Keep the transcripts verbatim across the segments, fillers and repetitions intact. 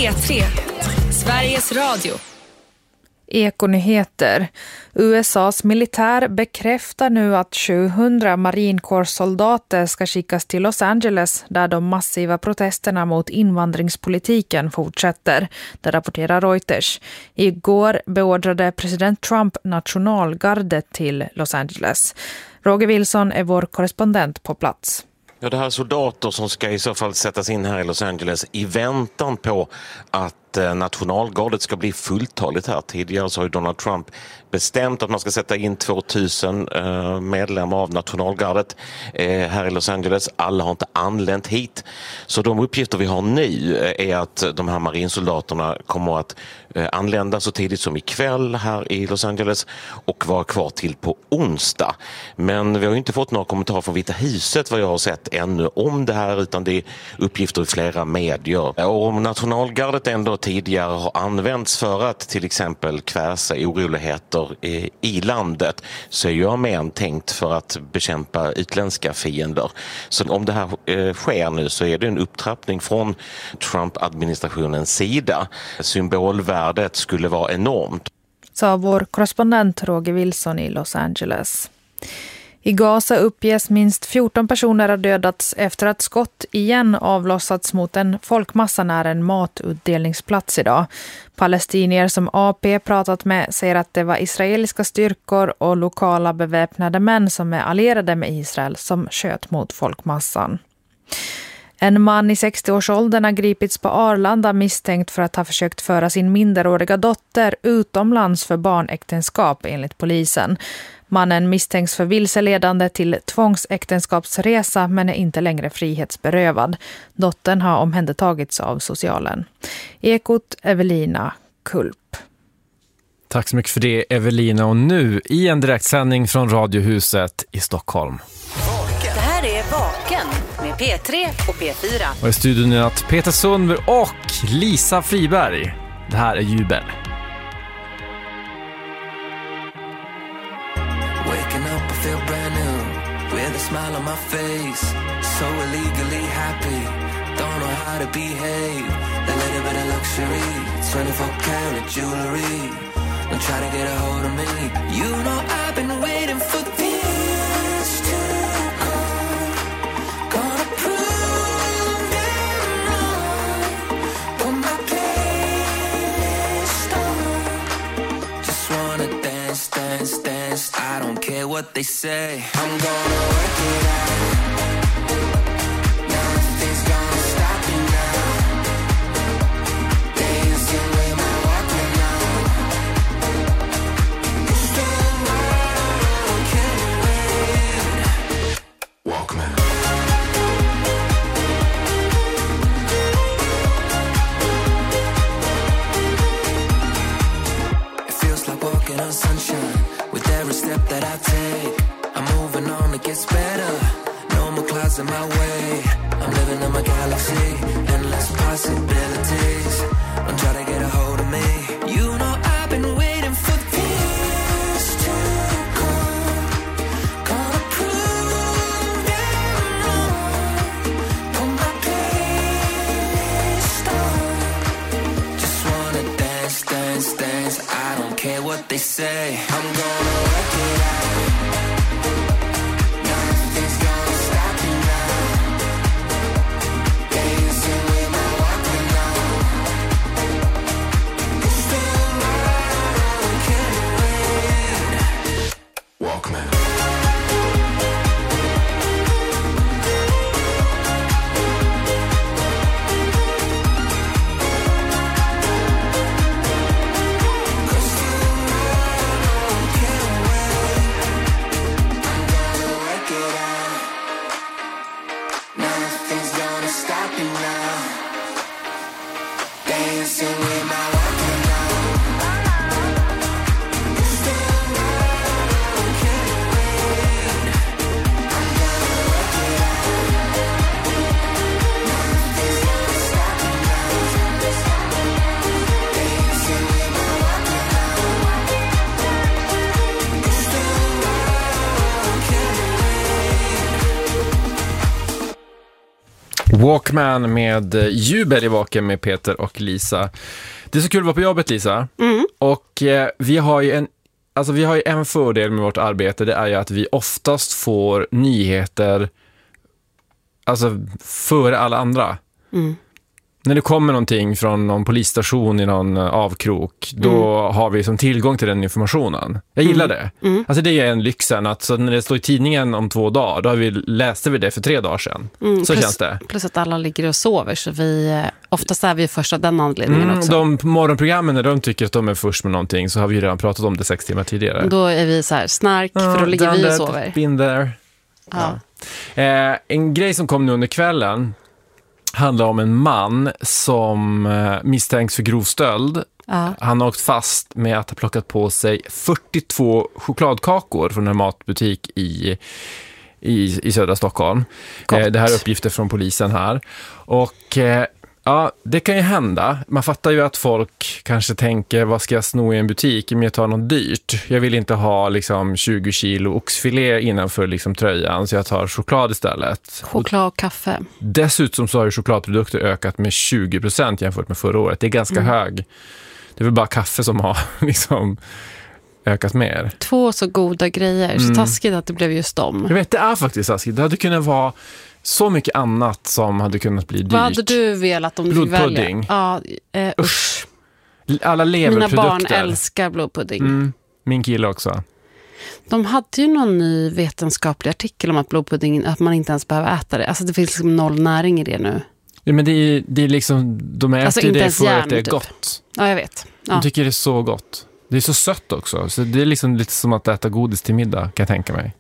P tre, Sveriges Radio. Ekonyheter. U S A:s militär bekräftar nu att sjuhundra marinkårssoldater ska skickas till Los Angeles där de massiva protesterna mot invandringspolitiken fortsätter. Det rapporterar Reuters. Igår beordrade president Trump nationalgardet till Los Angeles. Roger Wilson är vår korrespondent på plats. Ja, det här är soldater som ska i så fall sättas in här i Los Angeles i väntan på att nationalgardet ska bli fulltaligt här. Tidigare så har ju Donald Trump bestämt att man ska sätta in tvåtusen medlemmar av nationalgardet här i Los Angeles. Alla har inte anlänt hit. Så de uppgifter vi har nu är att de här marinsoldaterna kommer att anlända så tidigt som ikväll här i Los Angeles och vara kvar till på onsdag. Men vi har ju inte fått några kommentarer från Vita huset vad jag har sett ännu om det här, utan det är uppgifter i flera medier. Och om nationalgardet ändå tidigare har använts för att till exempel kväsa oroligheter i, i landet, så är ju armén tänkt för att bekämpa utländska fiender. Så om det här eh, sker nu så är det en upptrappning från Trump-administrationens sida. Symbolvärdet skulle vara enormt. Sa vår korrespondent Roger Wilson i Los Angeles. I Gaza uppges minst fjorton personer har dödats efter att skott igen avlossats mot en folkmassa nära en matutdelningsplats idag. Palestinier som A P pratat med säger att det var israeliska styrkor och lokala beväpnade män som är allierade med Israel som sköt mot folkmassan. En man i sextio-årsåldern har gripits på Arlanda misstänkt för att ha försökt föra sin minderåriga dotter utomlands för barnäktenskap enligt polisen. Mannen misstänks för vilseledande till tvångsäktenskapsresa men är inte längre frihetsberövad. Dottern har omhändertagits av socialen. Ekot Evelina Kulp. Tack så mycket för det, Evelina. Och nu i en direktsändning från Radiohuset i Stockholm. Det här är Vaken med P tre och P fyra. Och i studion är att Peter Sundberg och Lisa Friberg. Det här är Jubel. Waking up, I feel brand new, with a smile on my face, so illegally happy, don't know how to behave, that little bit of luxury, twenty-four karat jewelry, don't try to get a hold of me, you know I've been waiting for this to come, gonna prove them wrong, put my playlist on, just wanna dance, dance, dance, I don't care what they say, I'm gonna work it out, nothing's gonna stop me now, dancing with my Walkman on, stand around, can't wait, Walkman. It feels like walking on sunshine, with every step that I take, I'm moving on, it gets better, no more clouds in my way, I'm living in my galaxy, endless possibilities, don't try to get a hold of me, you know I've been waiting for this to come, gonna prove them wrong, put my playlist on, just wanna dance, dance, dance, I don't care what they say, I'm gonna work it out, nothing's gonna stop me now, dancing with my Walkman on, stand Walkman med jubel i vaken med Peter och Lisa. Det är så kul att vara på jobbet, Lisa. Mm. Och eh, vi har ju en alltså vi har ju en fördel med vårt arbete, det är ju att vi oftast får nyheter alltså före alla andra. Mm. När det kommer någonting från någon polisstation i någon avkrok, då mm. har vi som tillgång till den informationen. Jag gillar mm. det. Mm. Alltså det är en lyxen att så när det står i tidningen om två dagar, då har vi, läste vi det för tre dagar sedan. Mm. Så plus, känns det. Plus att alla ligger och sover, så vi, oftast är vi först av den anledningen mm, också. De morgonprogrammen, när de tycker att de är först med någonting, så har vi redan pratat om det sex timmar tidigare. Då är vi så här snark, för då ligger vi och sover. Been there. Ja. Ja. Eh, en grej som kom nu under kvällen handlar om en man som eh, misstänks för grov stöld. Ja. Han har åkt fast med att ha plockat på sig fyrtiotvå chokladkakor från en matbutik i, i, i södra Stockholm. Eh, det här är uppgifter från polisen här. Och eh, ja, det kan ju hända. Man fattar ju att folk kanske tänker, vad ska jag sno i en butik? Men jag tar något dyrt. Jag vill inte ha liksom tjugo kilo oxfilé innanför liksom tröjan, så jag tar choklad istället. Choklad och kaffe. Dessutom så har ju chokladprodukter ökat med tjugo procent jämfört med förra året. Det är ganska mm. hög. Det är väl bara kaffe som har liksom ökat mer. Två så goda grejer. Så mm. taskigt att det blev just dem. Jag vet, det är faktiskt taskigt. Det hade kunnat vara så mycket annat som hade kunnat bli dyrt. Vad hade du velat om du fick välja? Blodpudding. Ja, eh, usch. Alla leverprodukter. Mina barn älskar blodpudding. Mm, min kille också. De hade ju någon ny vetenskaplig artikel om att blodpudding, att man inte ens behöver äta det. Alltså det finns liksom noll näring i det nu. Ja, men det är, det är liksom, de äter alltså det för järn, att det är typ gott. Ja, jag vet. Ja. De tycker det är så gott. Det är så sött också. Så det är liksom lite som att äta godis till middag, kan jag tänka mig.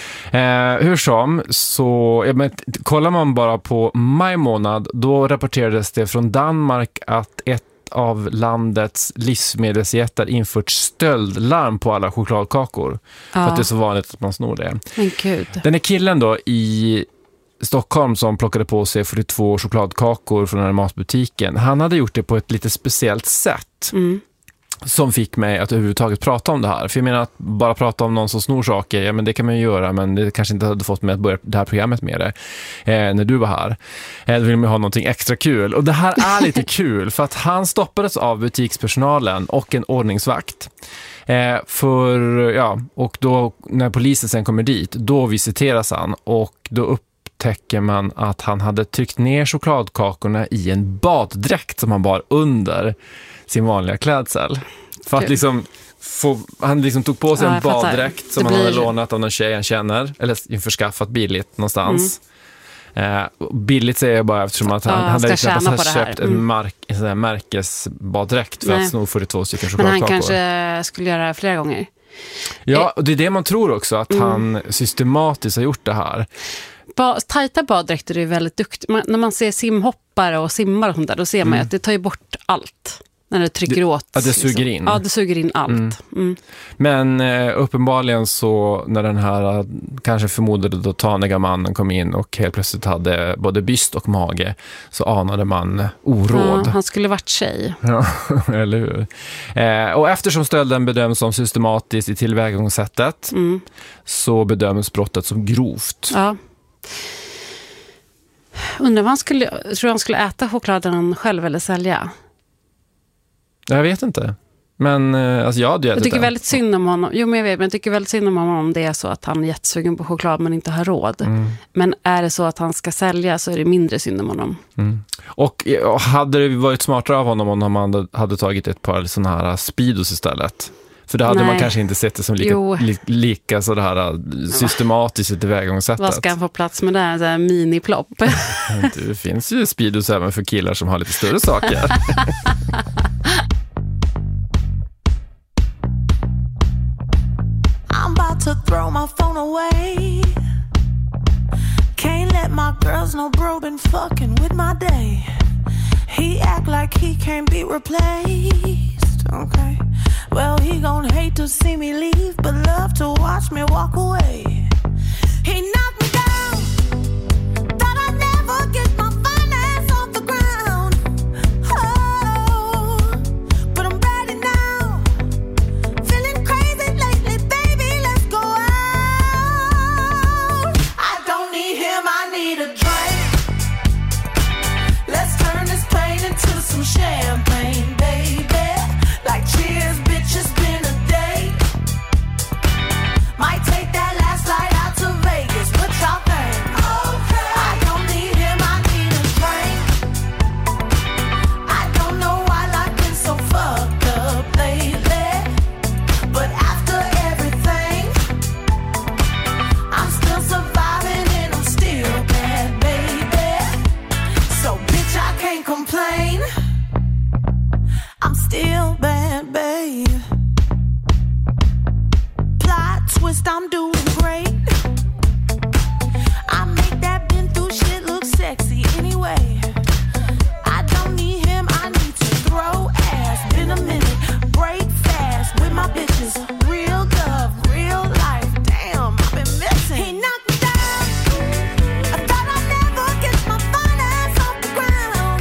Eh, hur som, så ja, men, kollar man bara på maj månad, då rapporterades det från Danmark att ett av landets livsmedelsjättar infört stöldlarm på alla chokladkakor. Ja. För att det är så vanligt att man snor det. Men gud. Den är killen då i Stockholm som plockade på sig fyrtiotvå chokladkakor från den här matbutiken. Han hade gjort det på ett lite speciellt sätt. Mm. Som fick mig att överhuvudtaget prata om det här. För jag menar att bara prata om någon som snor saker, ja men det kan man ju göra, men det kanske inte hade fått mig att börja det här programmet med det eh, när du var här. Eh, då vill man ha någonting extra kul. Och det här är lite kul för att han stoppades av butikspersonalen och en ordningsvakt. Eh, för, ja, och då när polisen sen kommer dit, då visiteras han och då upptäcker man att han hade tryckt ner chokladkakorna i en baddräkt som han bar under sin vanliga klädsel. För att liksom få, han liksom tog på sig ja, en baddräkt som han blir... hade lånat av någon tjej han känner, eller införskaffat billigt någonstans. Mm. Eh, billigt säger jag bara eftersom att han, ja, han hade liksom köpt mm. en, mark, en sån här märkesbaddräkt för Nej. att sno fyrtiotvå stycken chokladkakor. Men han kanske skulle göra det flera gånger. Ja, och det är det man tror också, att mm. han systematiskt har gjort det här. Ba- tajta baddräkter är väldigt duktigt. Man, när man ser simhoppare och simmar och sånt där, då ser man mm. att det tar ju bort allt. När det trycker det, åt. Att det suger in. Ja, det suger in allt. Mm. Mm. Men eh, uppenbarligen så när den här kanske förmodade då taniga mannen kom in och helt plötsligt hade både byst och mage, så anade man oråd. Ja, han skulle varit tjej. Ja, eller hur? Eh, och eftersom stölden bedöms som systematiskt i tillvägagångssättet mm. så bedöms brottet som grovt. Ja. Undrar vad han skulle, tror han skulle äta chokladen själv eller sälja? Jag vet inte. Men alltså jag hade Jag tycker det. väldigt synd om honom. Jo, men jag vet, men jag tycker väldigt synd om honom om det är så att han är jättesugen på choklad men inte har råd. Mm. Men är det så att han ska sälja så är det mindre synd om honom. Mm. Och, och hade det varit smartare av honom om han hade tagit ett par sådana här Speedos istället? För då hade Nej. man kanske inte sett det som lika, li, lika så det här systematiskt i tillvägagångssättet. Vad ska han få plats med det här, så här miniplopp? Det finns ju Speedos även för killar som har lite större saker. I'm about to throw my phone away. Can't let my girls know bro been fucking with my day. He act like he can't be replaced. Okay, well he gon' hate to see me leave, but love to watch me walk away. He knocked me down, thought I'd never get my finance off the ground. Oh, but I'm ready now. Feeling crazy lately, baby, let's go out. I don't need him, I need a drink. way. I don't need him, I need to throw ass. Been a minute, break fast with my bitches. Real love, real life. Damn, I've been missing. He knocked me down. I thought I'd never get my fine ass off the ground.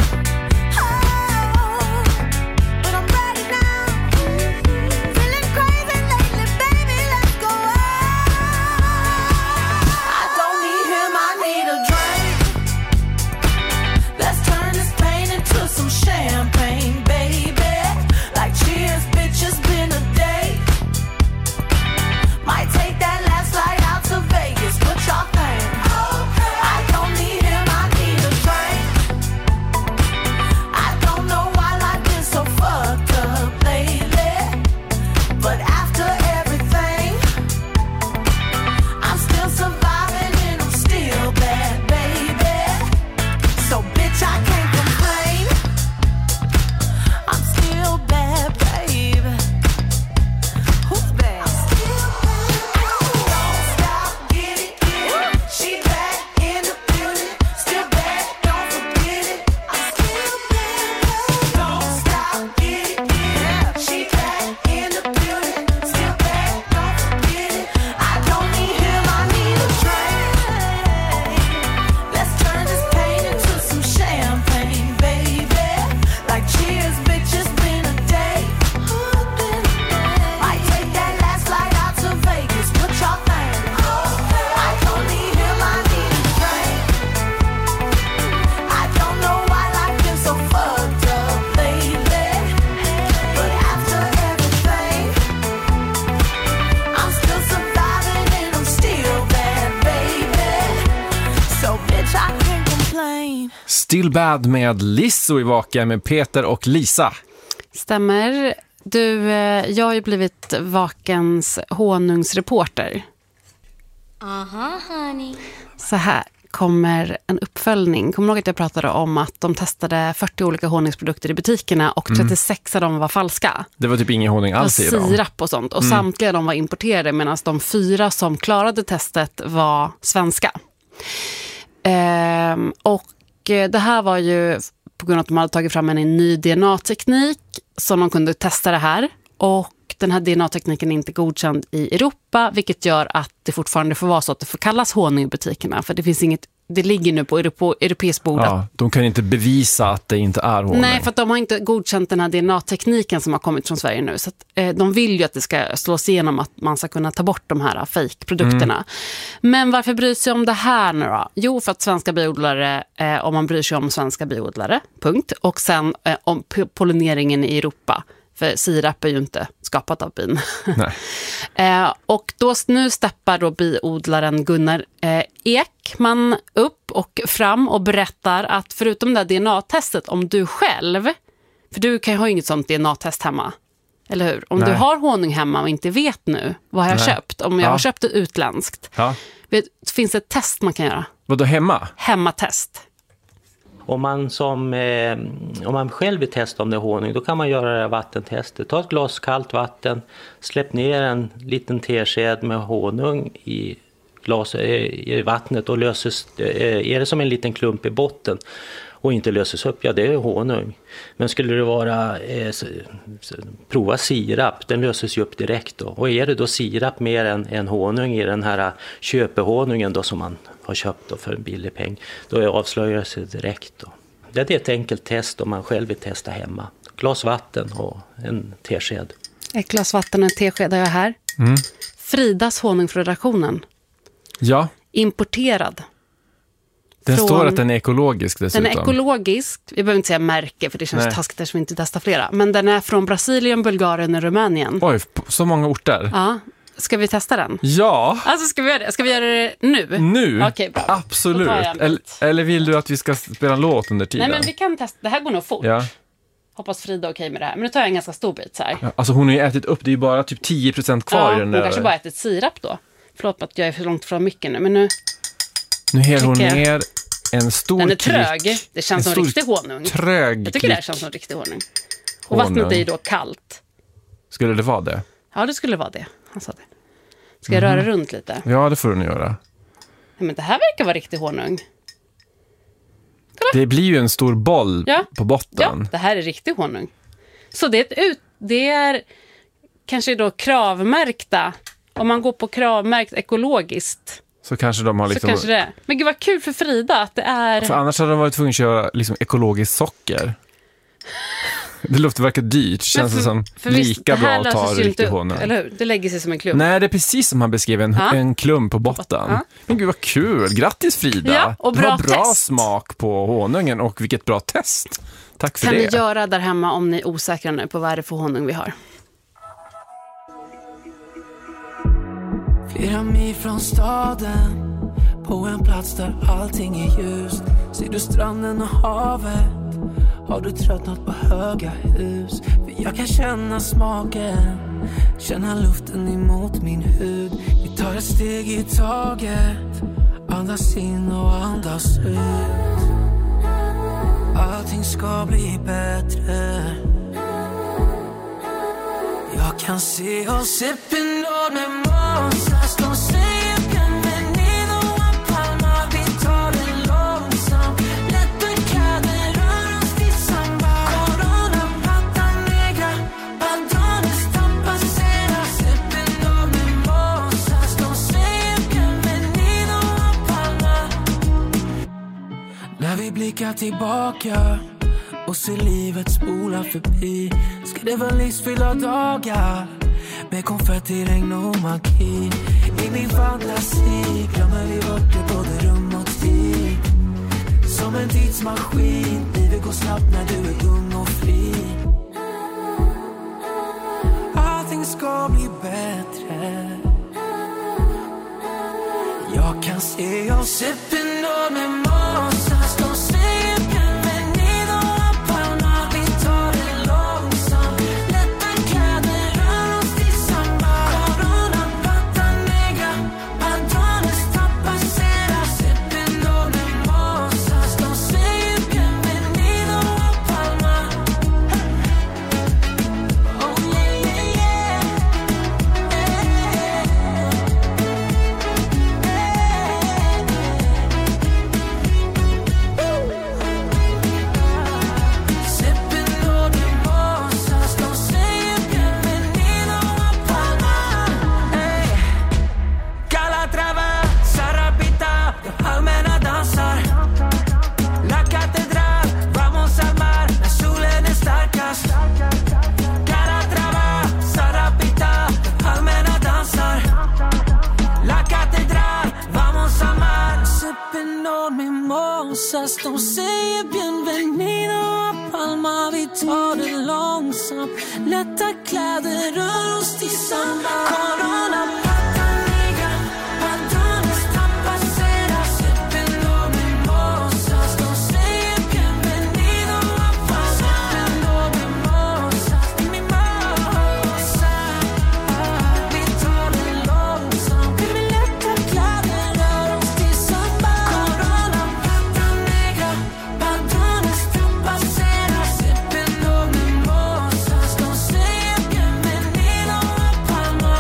Oh, but I'm ready now. Feeling crazy lately, baby, let's go out. I don't need him, I need a drink. Let's turn this pain into some champagne, baby. Like cheers, bitch, it's been a day. Might take that last flight out to Vegas, what y'all think? I don't need him, I need a drink. I don't know why life been so fucked up lately, but after everything, I'm still surviving and I'm still bad, baby. So bitch, I can't complain. I'm still bad, baby. Who's bad? I'm still bad. Don't stop, get it, get it. She back in the building. Still bad, don't forget it. I'm still bad. Don't stop, get it, get it. She back in the building. Still bad, don't forget it. I don't need him, I need a drink. Let's turn this pain into some champagne, baby. Like cheers, bitch, it's been a day. Might take that last flight out to Vegas, what y'all think? I don't need him, I need a drink. I don't know why life been so fucked up lately, but after everything, I'm still surviving and I'm still bad, baby. So bitch, I can't complain. Still Bad med Lizzo i Vaken med Peter och Lisa. Stämmer. Du, eh, jag har ju blivit Vakens honungsreporter. Aha, honey. Så här kommer en uppföljning. Kommer du ihåg att jag pratade om att de testade fyrtio olika honungsprodukter i butikerna och trettiosex av dem var falska? Det var typ ingen honung alls i Och dem. sirap och sånt. Och samtliga av dem var importerade medan de fyra som klarade testet var svenska. Ehm, och eh, det här var ju på grund av att de hade tagit fram en ny D N A-teknik som de kunde testa det här. Och den här D N A-tekniken är inte godkänd i Europa, vilket gör att det fortfarande får vara så att det får kallas honung i butikerna. För det finns inget, det ligger nu på Europe, europeisk bord. Ja, de kan inte bevisa att det inte är honung. Nej, för att de har inte godkänt den här D N A-tekniken som har kommit från Sverige nu. Så att, eh, de vill ju att det ska slås igenom att man ska kunna ta bort de här fake-produkterna. Mm. Men varför bryr sig om det här nu då? Jo, för att svenska biodlare, eh, om man bryr sig om svenska biodlare, punkt. Och sen eh, om pollineringen i Europa. För sirap är ju inte skapat av bin. Nej. eh, och då, nu steppar då biodlaren Gunnar eh, Ekman upp och fram och berättar att förutom det här D N A-testet, om du själv, för du kan ju ha inget sånt D N A-test hemma, eller hur? Om Nej. du har honung hemma och inte vet nu vad jag har Nej. köpt, om jag Ja. har köpt det utländskt, Ja. vet, finns det ett test man kan göra? Vadå, hemma? Hemmatest. Om man, som, eh, om man själv vill testa om det är honung, då kan man göra det här vattentestet. Ta ett glas kallt vatten, släpp ner en liten tesked med honung i, glas, eh, i vattnet och löses, eh, är det som en liten klump i botten och inte löses upp, ja det är honung. Men skulle det vara, eh, s- s- prova sirap, den löses ju upp direkt då. Och är det då sirap mer än, än honung i den här köpehonungen då som man har köpt då för en billig peng, då avslöjar det sig direkt då. Det är ett enkelt test om man själv vill testa hemma. Glas vatten och en tesked. Ett glas vatten och en tesked har jag här. Mm. Fridas honung från redaktionen. Ja, Importerad. den Från- står att den är ekologisk dessutom. Den är ekologisk, vi behöver inte säga märke för det känns Nej. taskigt eftersom vi inte testar flera. Men den är från Brasilien, Bulgarien och Rumänien. Oj, på så många orter. Ja, ska vi testa den? Ja, Alltså ska vi göra det? Ska vi göra det nu? nu. Okej, bra. Absolut. Då tar jag en bit. Eller, eller vill du att vi ska spela en låt under tiden? Nej men vi kan testa, det här går nog fort. Ja. Hoppas Frida är okej med det här. Men nu tar jag en ganska stor bit så här. Ja, alltså hon har ju ätit upp, det är ju bara typ tio procent kvar Ja, i hon den där. kanske bara ätit sirap då. Förlåt att jag är för långt från mycket nu, men nu... Nu häller hon Tycker jag. ner en stor Den är trög. klick- Det känns en som stor riktig honung. Trög Jag tycker det här klick. känns som riktig honung. Och Honung. vattnet är ju då kallt. Skulle det vara det? Ja, det skulle vara det. Han sa det. Ska jag röra runt lite? Ja, det får du göra. Nej, men det här verkar vara riktig honung. Det blir ju en stor boll ja. på botten. Ja, det här är riktig honung. Så det är, ett ut, det är kanske då kravmärkta. Om man går på kravmärkt ekologiskt. Så kanske de har liksom... Så kanske det. Men gud vad kul för Frida att det är... För annars hade de varit tvungna att köra liksom ekologiskt socker. Det låter verkar dyrt. Känns för, det som för lika visst, bra att ta riktig honung. Eller hur? Det lägger sig som en klump. Nej, det är precis som han beskrev en, ja. en klump på botten. Ja. Men gud vad kul. Grattis Frida. Ja, och bra, bra test. smak på honungen och vilket bra test. Tack för kan det. Kan ni göra där hemma om ni är osäkra nu på vad det är för honung vi har? Flera mil från staden, på en plats där allting är ljust. Ser du stranden och havet? Har du tröttnat på höga hus? För jag kan känna smaken, känna luften emot min hud. Vi tar ett steg i taget, andas in och andas ut. Allting ska bli bättre. Jag kan se oss sipping on med Moses. De säger bienvenido a Palma. Vi tar det långsamt. Lätta kläder, rör oss till samba. Corona, pata negra. Patrones, tapacera. Sipping on med Moses. De säger bienvenido a Palma. När vi blickar tillbaka och ser livet spola förbi, ska det vara livsfyllda dagar med konfetti, regn och magi. I min fantasi glömmer vi bort det, både rum och tid. Som en tidsmaskin, livet går snabbt när du är ung och fri. Allting ska bli bättre. Jag kan se oss sipping on med Moses. De säger bienvenido a Palma. Vi tar det långsamt. Lätta kläder, rör oss till samba. Corona, pata negra. Patrones, tapacera. Sipping on med Moses. De säger bienvenido a Palma. Oh yeah, yeah, yeah. Sipping on med Moses. De säger bienvenido a Palma. Hey. Calatrava, Sarapita, de palmerna dansar. La catedral, vamos al mar när solen är starkast. Calatrava, Sarapita, de palmerna dansar. La catedral, vamos al mar. Sipping on med Moses. De säger bienvenido a Palma. Vi tar det långsamt. Lätta kläder, rör oss till samba. Corona, pata negra. Patrones, tapacera. Sipping on med Moses. De säger bienvenido a Palma. Sipping on med Moses. Mi Mosa. Vi tar det långsamt. Vi vill lätta kläder, rör oss till samba. Corona, pata negra. Patrones, tapacera. Sipping on med Moses. De säger bienvenido a Palma.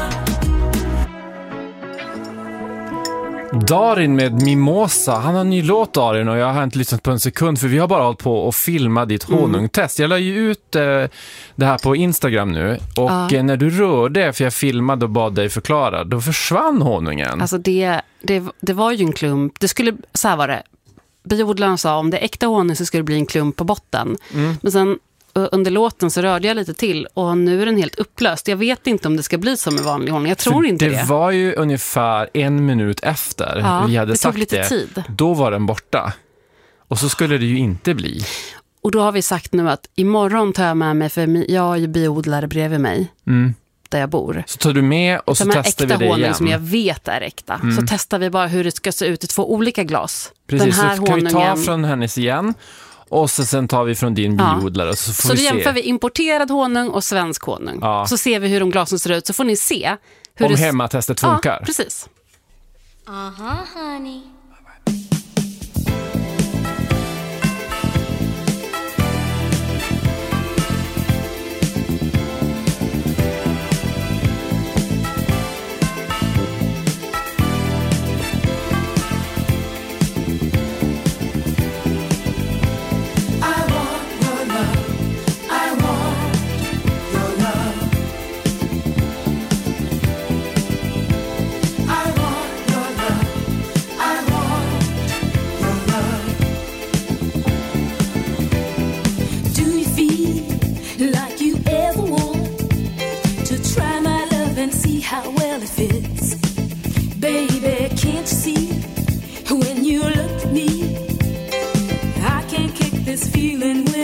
Darin med Mimosa. Han har en ny låt, Darin, och jag har inte lyssnat på en sekund för vi har bara hållit på och filma ditt honungtest. Jag la ju ut eh, det här på Instagram nu och Ja. eh, när du rörde, för jag filmade och bad dig förklara, då försvann honungen. Alltså det, det, det var ju en klump. Det skulle, så här var det. Biodlaren sa om det är äkta honung så skulle det bli en klump på botten. Mm. Men sen ö, under låten så rörde jag lite till och nu är den helt upplöst. Jag vet inte om det ska bli som med vanlig honung. Jag tror För inte det. det var ju ungefär en minut efter Ja, vi hade det tog sagt lite det. tid. Då var den borta. Och så skulle det ju inte bli. Och då har vi sagt nu att imorgon tar jag med mig, för mi- jag har ju biodlare bredvid mig Mm. där jag bor. Så tar du med och så Som är testar vi äkta det honung igen. som jag vet är äkta. Så testar vi bara hur det ska se ut i två olika glas. Precis, Den här så kan vi ta honungen. från hennes igen och så sen tar vi från din Ja. biodlare och så får Så vi då se jämför vi importerad honung och svensk honung. Ja. Så ser vi hur de glasen ser ut. Så får ni se hur om det... hemmatestet funkar. Ja, precis. Aha, honey.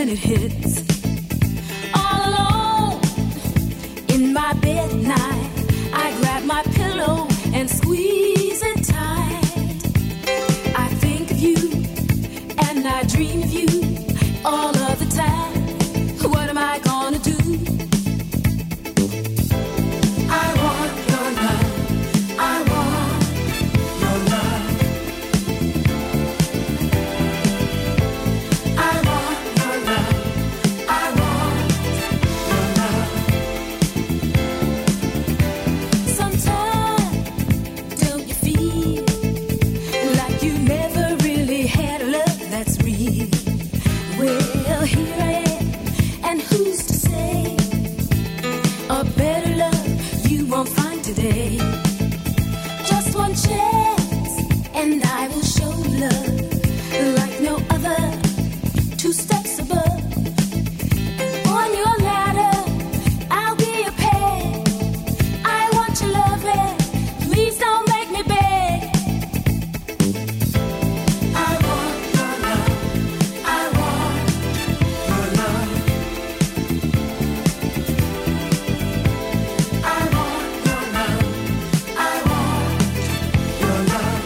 when it hits. All alone in my bed at night, I grab my pillow and squeeze it tight. I think of you and I dream of you all of the time. What am I gonna do? I want your love. I want your love. I want your love. I want your love. Sometimes don't you feel like you never really had a love that's real? Well, here I am, and who's to say a better love you won't find today? Just one chance, and I will show love like no other. Two steps above, and on your ladder, I'll be a peg. I want your love, and please don't make me beg. I want your love. I want your love. I want your love. I want your love.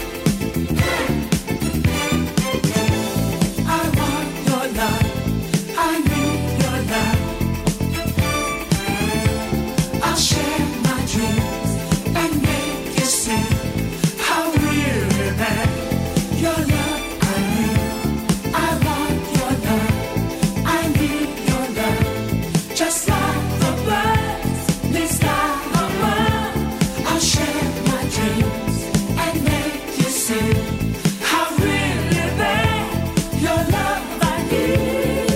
I want your love. I need your love. I'll share my dreams and make you see how really bad your love I need. I want your love. I need your love. Just like the birds, they sky above. I'll share my dreams and make you see how really bad your love I need.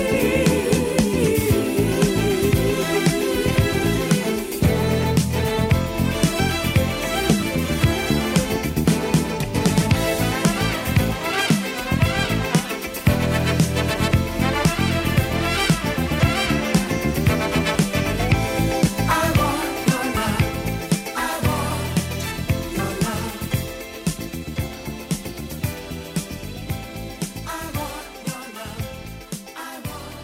I want your love. I want your love. I want your love. I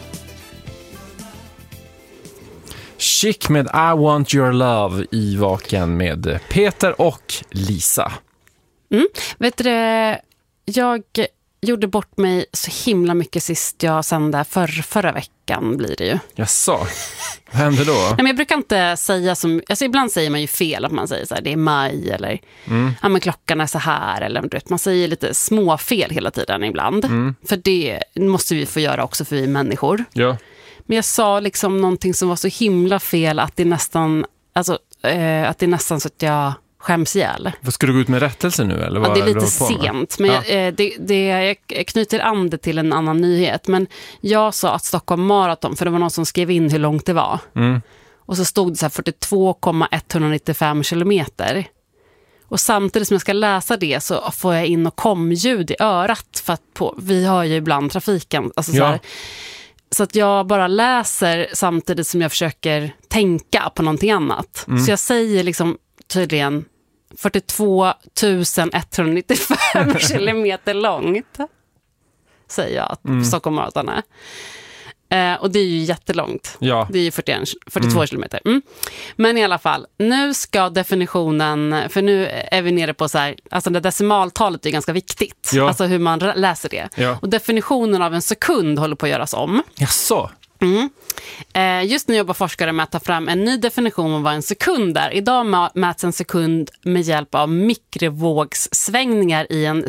want. Chic med I want your love i Vaken med Peter och Lisa. Mm. Vet du, jag gjorde bort mig så himla mycket sist jag sände för, förra veckan blir det ju. Jaså, vad hände då? Nej, men jag brukar inte säga som, alltså ibland säger man ju fel att man säger så här, det är maj eller Mm. ja, men klockan är så här eller du vet, man säger lite små fel hela tiden ibland. Mm. För det måste vi få göra också för vi är människor. Ja. Men jag sa liksom någonting som var så himla fel att det nästan, alltså eh, att det är nästan så att jag skäms ihjäl. Vad ska du gå ut med rättelse nu? Eller vad Ja, det är du lite håller på med? sent, men Ja. jag, eh, det, det, jag knyter an det till en annan nyhet. Men jag sa att Stockholm Marathon, för det var någon som skrev in hur långt det var. Mm. Och så stod det så här fyrtiotvå komma etthundranittiofem kilometer. Och samtidigt som jag ska läsa det så får jag in och komljud i örat. För att på, vi har ju ibland trafiken. Alltså så, Ja. här, så att jag bara läser samtidigt som jag försöker tänka på någonting annat. Mm. Så jag säger liksom tydligen fyrtiotvå tusen etthundranittiofem kilometer långt. Säger jag att Mm. Stockholm Marathon är. Eh, och det är ju jättelångt. Ja. Det är ju fyrtioen, fyrtiotvå Mm. kilometer. Mm. Men i alla fall, nu ska definitionen, för nu är vi nere på så här, alltså det decimaltalet är ganska viktigt. Ja. Alltså hur man läser det. Ja. Och definitionen av en sekund håller på att göras om. Jaså? Mm. Eh, just nu jobbar forskare med att ta fram en ny definition av vad en sekund är. Idag ma- mäts en sekund med hjälp av mikrovågssvängningar i en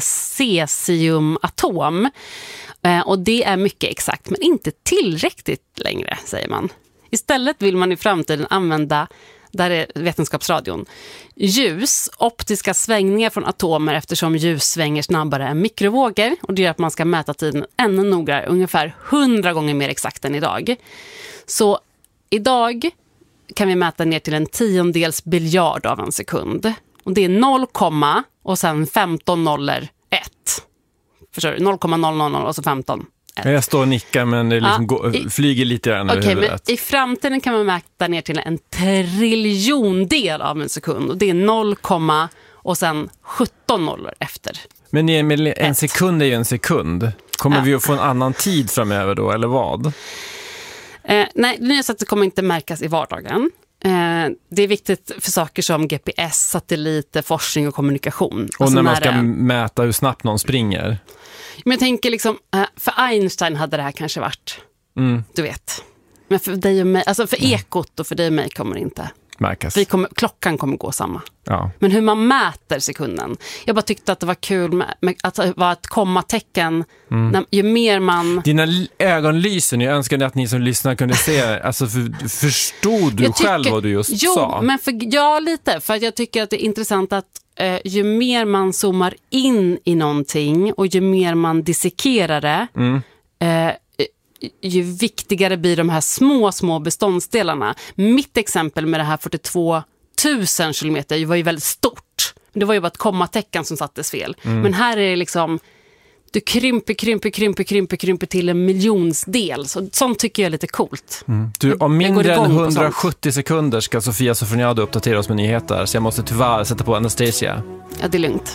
cesiumatom. Eh, och det är mycket exakt, men inte tillräckligt längre, säger man. Istället vill man i framtiden använda, där är vetenskapsradion, ljus, optiska svängningar från atomer eftersom ljus svänger snabbare än mikrovågor. Och det gör att man ska mäta tiden ännu noggrannare, ungefär hundra gånger mer exakt än idag. Så idag kan vi mäta ner till en tiondels biljard av en sekund. Och det är noll, och sen femton nollor ett. Förstår du? noll komma noll noll noll och så femton. Jag står och nickar men det liksom Ja, går, i- flyger lite grann över Okej, men huvudet. i framtiden kan man mäta ner till en triljondel av en sekund. Och det är noll, och sen sjutton nollor efter. Men en Ett. sekund är ju en sekund. Kommer vi att få en annan tid framöver då, eller vad? Eh, nej, det nya sättet kommer inte märkas i vardagen. Eh, det är viktigt för saker som G P S, satelliter, forskning och kommunikation. Och alltså när man ska när det... mäta hur snabbt någon springer. Men jag tänker liksom, för Einstein hade det här kanske varit, mm. du vet. Men för dig och mig, alltså för mm. ekot och för dig och mig kommer det inte märkas. Vi kommer, klockan kommer gå samma. Ja. Men hur man mäter sekunden. Jag bara tyckte att det var kul med, med att det var ett kommatecken. Mm. När, ju mer man... Dina ögon lyser. Jag önskade att ni som lyssnar kunde se. Alltså för, förstod du tycker, själv vad du just jo, sa? Jo, men för, ja, lite. För jag tycker att det är intressant att eh, ju mer man zoomar in i någonting och ju mer man dissekerar det, mm. eh, ju viktigare blir de här små, små beståndsdelarna. Mitt exempel med det här fyrtiotvå tusen kilometer var ju väldigt stort. Det var ju bara ett kommatecken som sattes fel. Mm. Men här är det liksom, du krymper, krymper, krymper, krymper, krymper till en miljonsdel. Så, sånt tycker jag är lite coolt. Mm. Du, om mindre än hundrasjuttio sekunder ska Sofia Sofroniadou uppdatera oss med nyheter. Så jag måste tyvärr sätta på Anastasia. Ja, det är lugnt.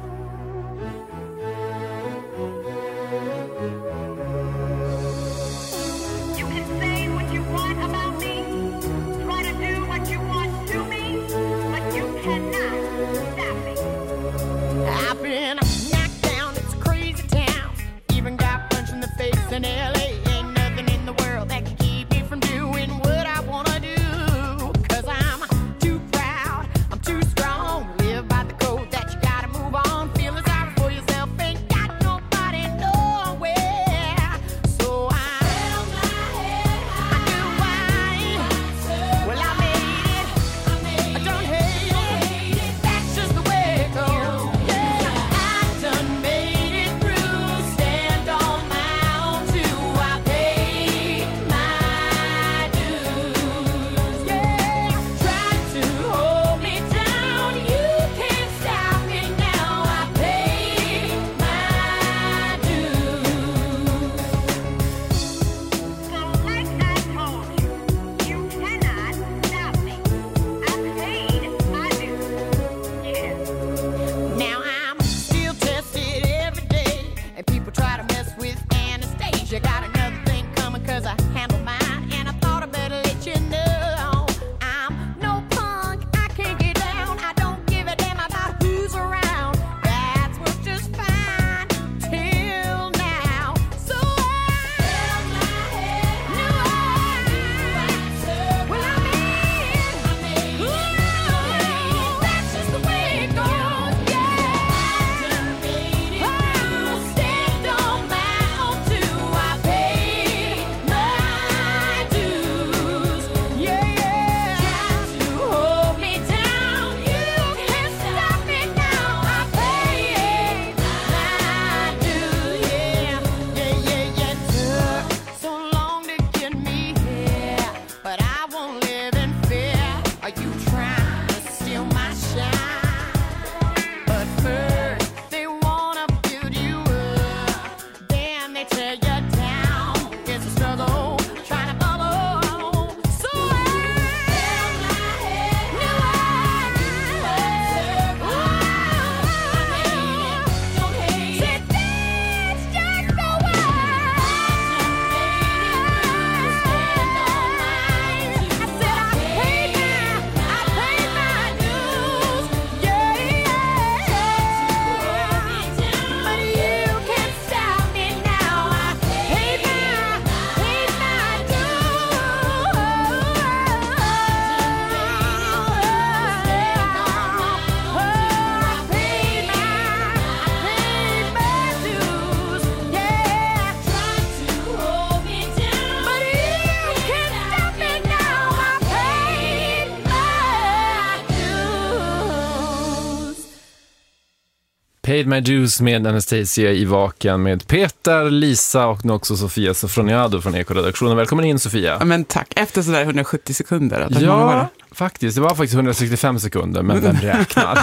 Paid My Dues med Anastasia i Vaken med Peter, Lisa och nu också Sofia Sofroniadou från Ekoredaktionen. Välkommen in, Sofia. Ja, men tack. Efter sådär hundrasjuttio sekunder. Att ja, faktiskt. Det var faktiskt hundrasextiofem sekunder, men vem räknar?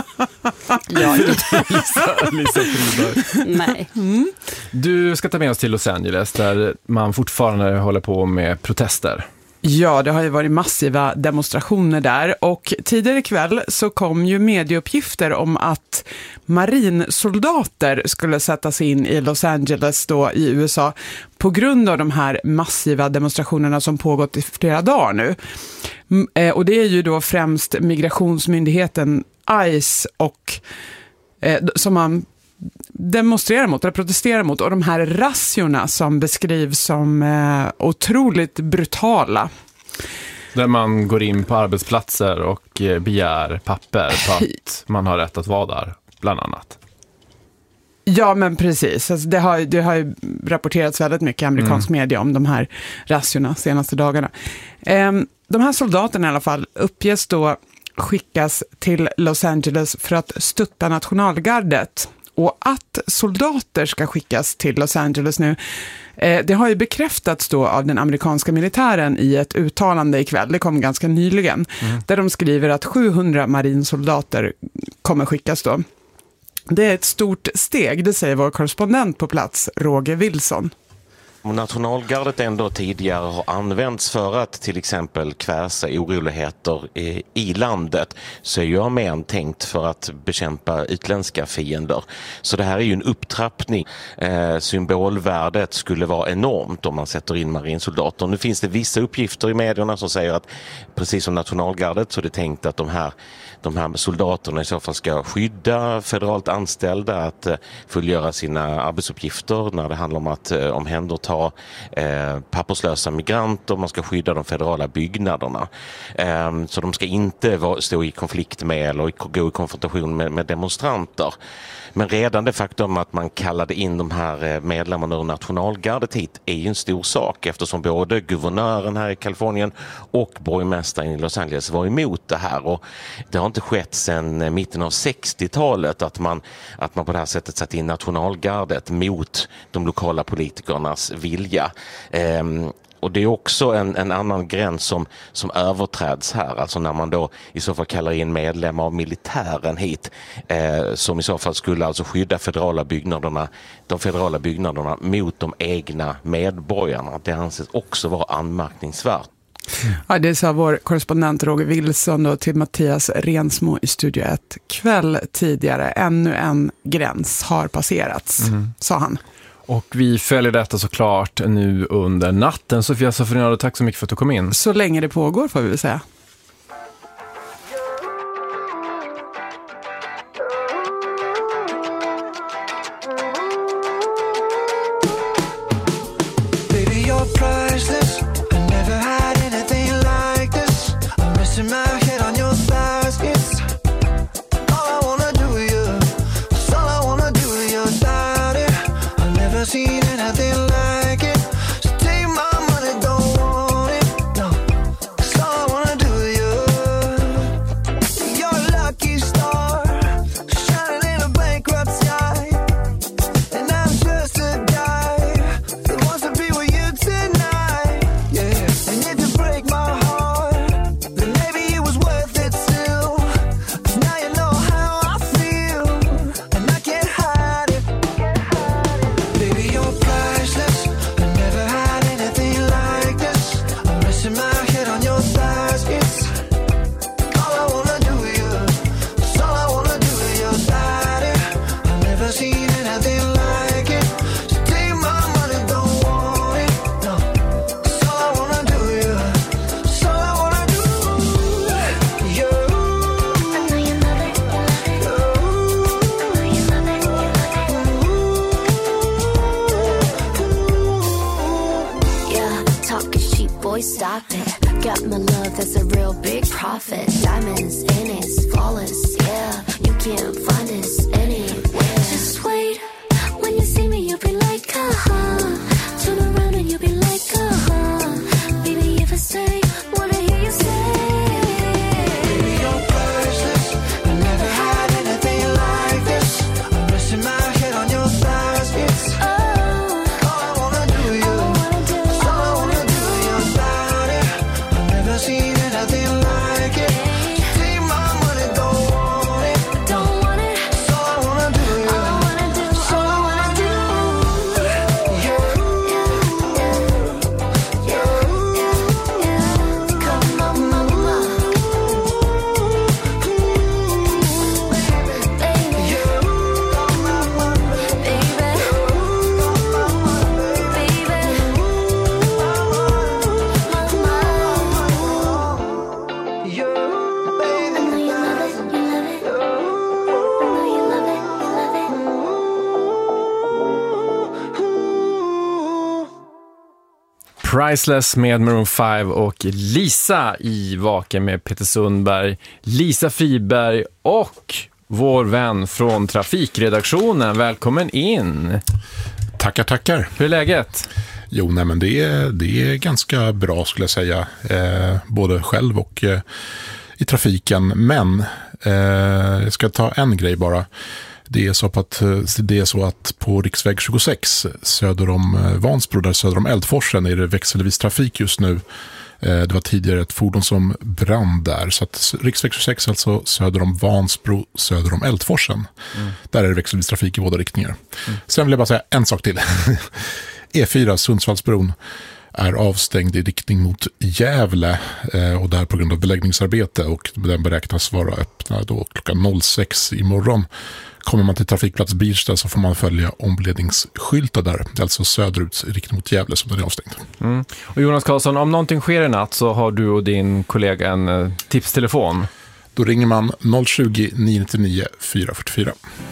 Ja, Lisa, Lisa Friberg. Nej. Mm. Du ska ta med oss till Los Angeles där man fortfarande håller på med protester. Ja, det har ju varit massiva demonstrationer där och tidigare ikväll så kom ju medieuppgifter om att marinsoldater skulle sättas in i Los Angeles då i U S A på grund av de här massiva demonstrationerna som pågått i flera dagar nu. Och det är ju då främst migrationsmyndigheten ICE och eh, som man demonstrerar mot eller protesterar mot, och de här razziorna som beskrivs som eh, otroligt brutala. Där man går in på arbetsplatser och eh, begär papper på att man har rätt att vara där, bland annat. Ja, men precis. Alltså det, har, det har ju rapporterats väldigt mycket i amerikansk mm. media om de här razziorna senaste dagarna. Eh, de här soldaterna i alla fall uppges då skickas till Los Angeles för att stötta nationalgardet. Och att soldater ska skickas till Los Angeles nu, eh, det har ju bekräftats då av den amerikanska militären i ett uttalande ikväll. Det kom ganska nyligen. Mm. Där de skriver att sjuhundra marinsoldater kommer skickas då. Det är ett stort steg, det säger vår korrespondent på plats, Roger Wilson. Nationalgardet ändå tidigare har använts för att till exempel kväsa oroligheter i, i landet, så är ju armén tänkt för att bekämpa utländska fiender. Så det här är ju en upptrappning. Eh, symbolvärdet skulle vara enormt om man sätter in marinsoldater. Nu finns det vissa uppgifter i medierna som säger att precis som nationalgardet så är det tänkt att de här, de här soldaterna i så fall ska skydda federalt anställda att eh, fullgöra sina arbetsuppgifter när det handlar om att eh, omhänderta Eh, papperslösa migranter, man ska skydda de federala byggnaderna. Eh, så de ska inte vara, stå i konflikt med eller gå i konfrontation med, med demonstranter. Men redan det faktum att man kallade in de här medlemmarna ur nationalgardet hit är ju en stor sak, eftersom både guvernören här i Kalifornien och borgmästaren i Los Angeles var emot det här. Och det har inte skett sedan mitten av sextiotalet att man, att man på det här sättet satt in nationalgardet mot de lokala politikernas vilja. Ehm, Och det är också en, en annan gräns som, som överträds här. Alltså när man då i så fall kallar in medlemmar av militären hit. Eh, som i så fall skulle alltså skydda federala byggnaderna, de federala byggnaderna mot de egna medborgarna. Det anses också vara anmärkningsvärt. Ja, det sa vår korrespondent Roger Wilson då till Mattias Rensmo i Studio ett kväll tidigare. Ännu en gräns har passerats, mm. sa han. Och vi följer detta såklart nu under natten. Sofia Safrinado, tack så mycket för att du kom in. Så länge det pågår får vi väl säga. Baby, you're priceless. I never had anything like this. I'm missing my head on your thighs. It's all I wanna do with you. It's all I wanna do with your body. I've never seen anything like it. So take my money, don't want it. No, it's all I wanna do with you. You're a lucky star, shining in a bankrupt sky. And I'm just a guy that wants to be with you tonight. Yeah, and if you break my heart, then maybe it was worth it still. 'Cause now you know how I feel, and I can't hide it. Baby, you're priceless. I never had anything like this. I'm resting my head on your thighs. It's all I wanna do with you. It's all I wanna do with your body. I've never seen anything like it. So take my money, don't want it. No, it's all I wanna do with you. It's all I wanna do. You. I know you love it. You. I know you love it. Yeah, talking cheap, boy, stop it. Got my love, that's a real big profit. Diamonds in it's flawless, yeah. You can't find us anywhere. Just wait, when you see me, you'll be like, uh-huh. Turn around and you'll be like, uh-huh. Baby, if I say, wanna hear you say. Baby, you're priceless. I never had anything like this. I'm resting my head on your thighs. It's Oh, all I wanna do with you. all I wanna do, It's all I wanna do with your body. I've never seen anything like it. So take my money, don't want it. don't want it. It's all I wanna do with you. All I wanna do, It's all I wanna do. Yeah. Priceless med Maroon fem och Lisa i Vaken med Peter Sundberg, Lisa Friberg och vår vän från trafikredaktionen. Välkommen in. Tackar, tackar. Hur är läget? Jo, nej, men det är, det är ganska bra skulle jag säga. Eh, både själv och eh, i trafiken. Men eh, jag ska ta en grej bara. Det är, så att, det är så att på riksväg tjugosex söder om Vansbro, där söder om Eldforsen, är det växelvis trafik just nu. Det var tidigare ett fordon som brann där. Så att riksväg tjugosex alltså söder om Vansbro, söder om Eldforsen. Mm. Där är det växelvis trafik i båda riktningar. Mm. Sen vill jag bara säga en sak till. E fyra, Sundsvallsbron, är avstängd i riktning mot Gävle och där på grund av beläggningsarbete, och den beräknas vara öppna då klockan sex imorgon. Kommer man till trafikplats Birsta så får man följa omledningsskyltar där, alltså söderut i riktning mot Gävle, som den är avstängd. Mm. Och Jonas Karlsson, om någonting sker i natt så har du och din kollega en eh, tipstelefon. Då ringer man noll tjugo, nio nittionio, fyra fyrtiofyra.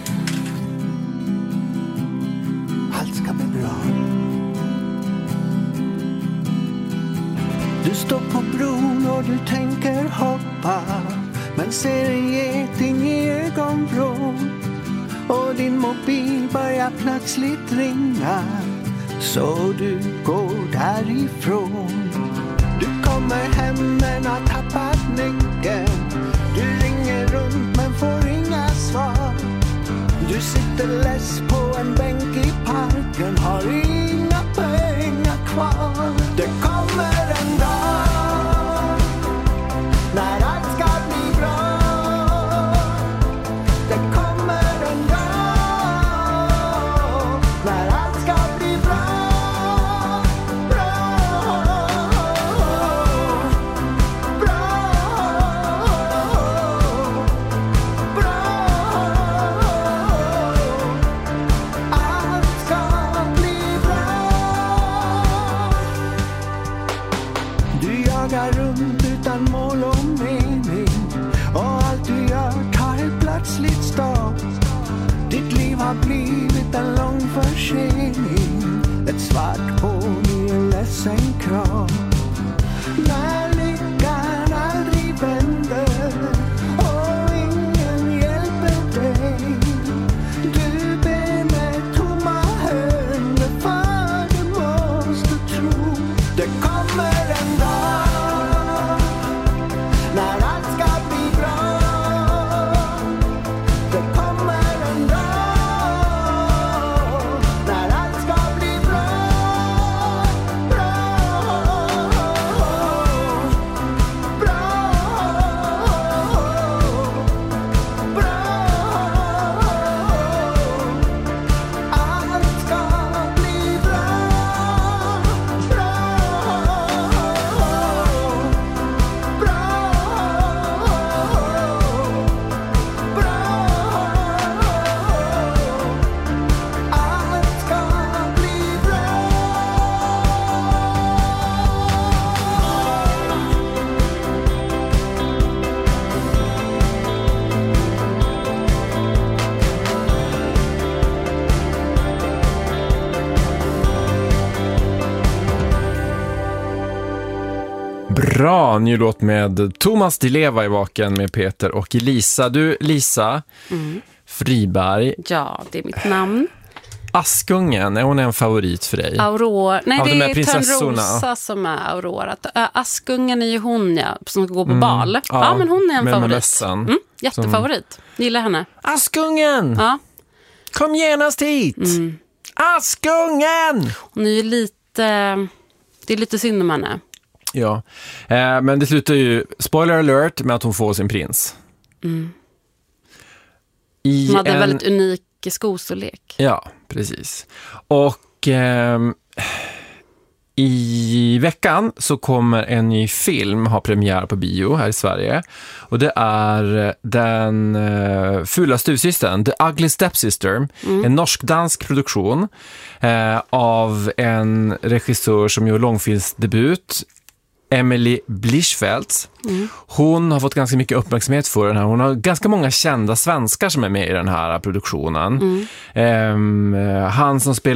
Allt ska bli bra. Du står på bron och du tänker hoppa, men ser en geting i ögonvrån. Och din mobil börjar plötsligt ringa, så du går därifrån. Du kommer hem men har tappat nyckeln. Du ringer runt men får inga svar. Du sitter less på en bänk i parken, har inga pengar kvar. Det kommer en dag när allt ska bli bra. Det kommer en dag när allt ska bli bra. Bra, bra, bra. Allt ska bli bra. Du jagar runt utan mål och mening, och allt du gör tar ett plötsligt stopp. Ditt liv har blivit en lång försening, ett svart hål i en ledsen kropp. När lyckan aldrig vänder och ingen hjälper dig, du ber med tomma händer, för du måste tro. Det kommer en dag när allt ska bli bra. Det kommer en dag när allt ska bli bra. Bra, bra, bra. Allt ska bli bra. Bra, bra, bra. Allt ska bli bra. Bra, ny låt med Thomas Di Leva i Vaken med Peter och Lisa. Du, Lisa Mm. Friberg, Ja, det är mitt namn. Askungen, är hon en favorit för dig? Aurora. Nej, Av de det här är prinsessorna. Törnrosa som är Aurora. Äh, Askungen är ju hon, ja, som ska gå på Mm. bal. Ja, Ja, men hon är en med favorit. mössan. Mm, jättefavorit. Gillar henne. Askungen! Ja. Kom genast hit! Mm. Askungen! Hon är ju lite... Det är lite synd om henne. Ja, eh, men det slutar ju, spoiler alert, med att hon får sin prins. Mm. I Hon hade en en väldigt unik skostorlek. Ja, precis. Och ehm, i veckan så kommer en ny film ha premiär på bio här i Sverige. Och det är den uh, fula stuvsystern, The Ugly Stepsister. Mm. En norsk-dansk produktion eh, av en regissör som gör långfilmsdebut, Emily Blischfeldt. Mm. Hon har fått ganska mycket uppmärksamhet för den här. Hon har ganska många kända svenskar som är med i den här produktionen. Mm. Um, han som spelar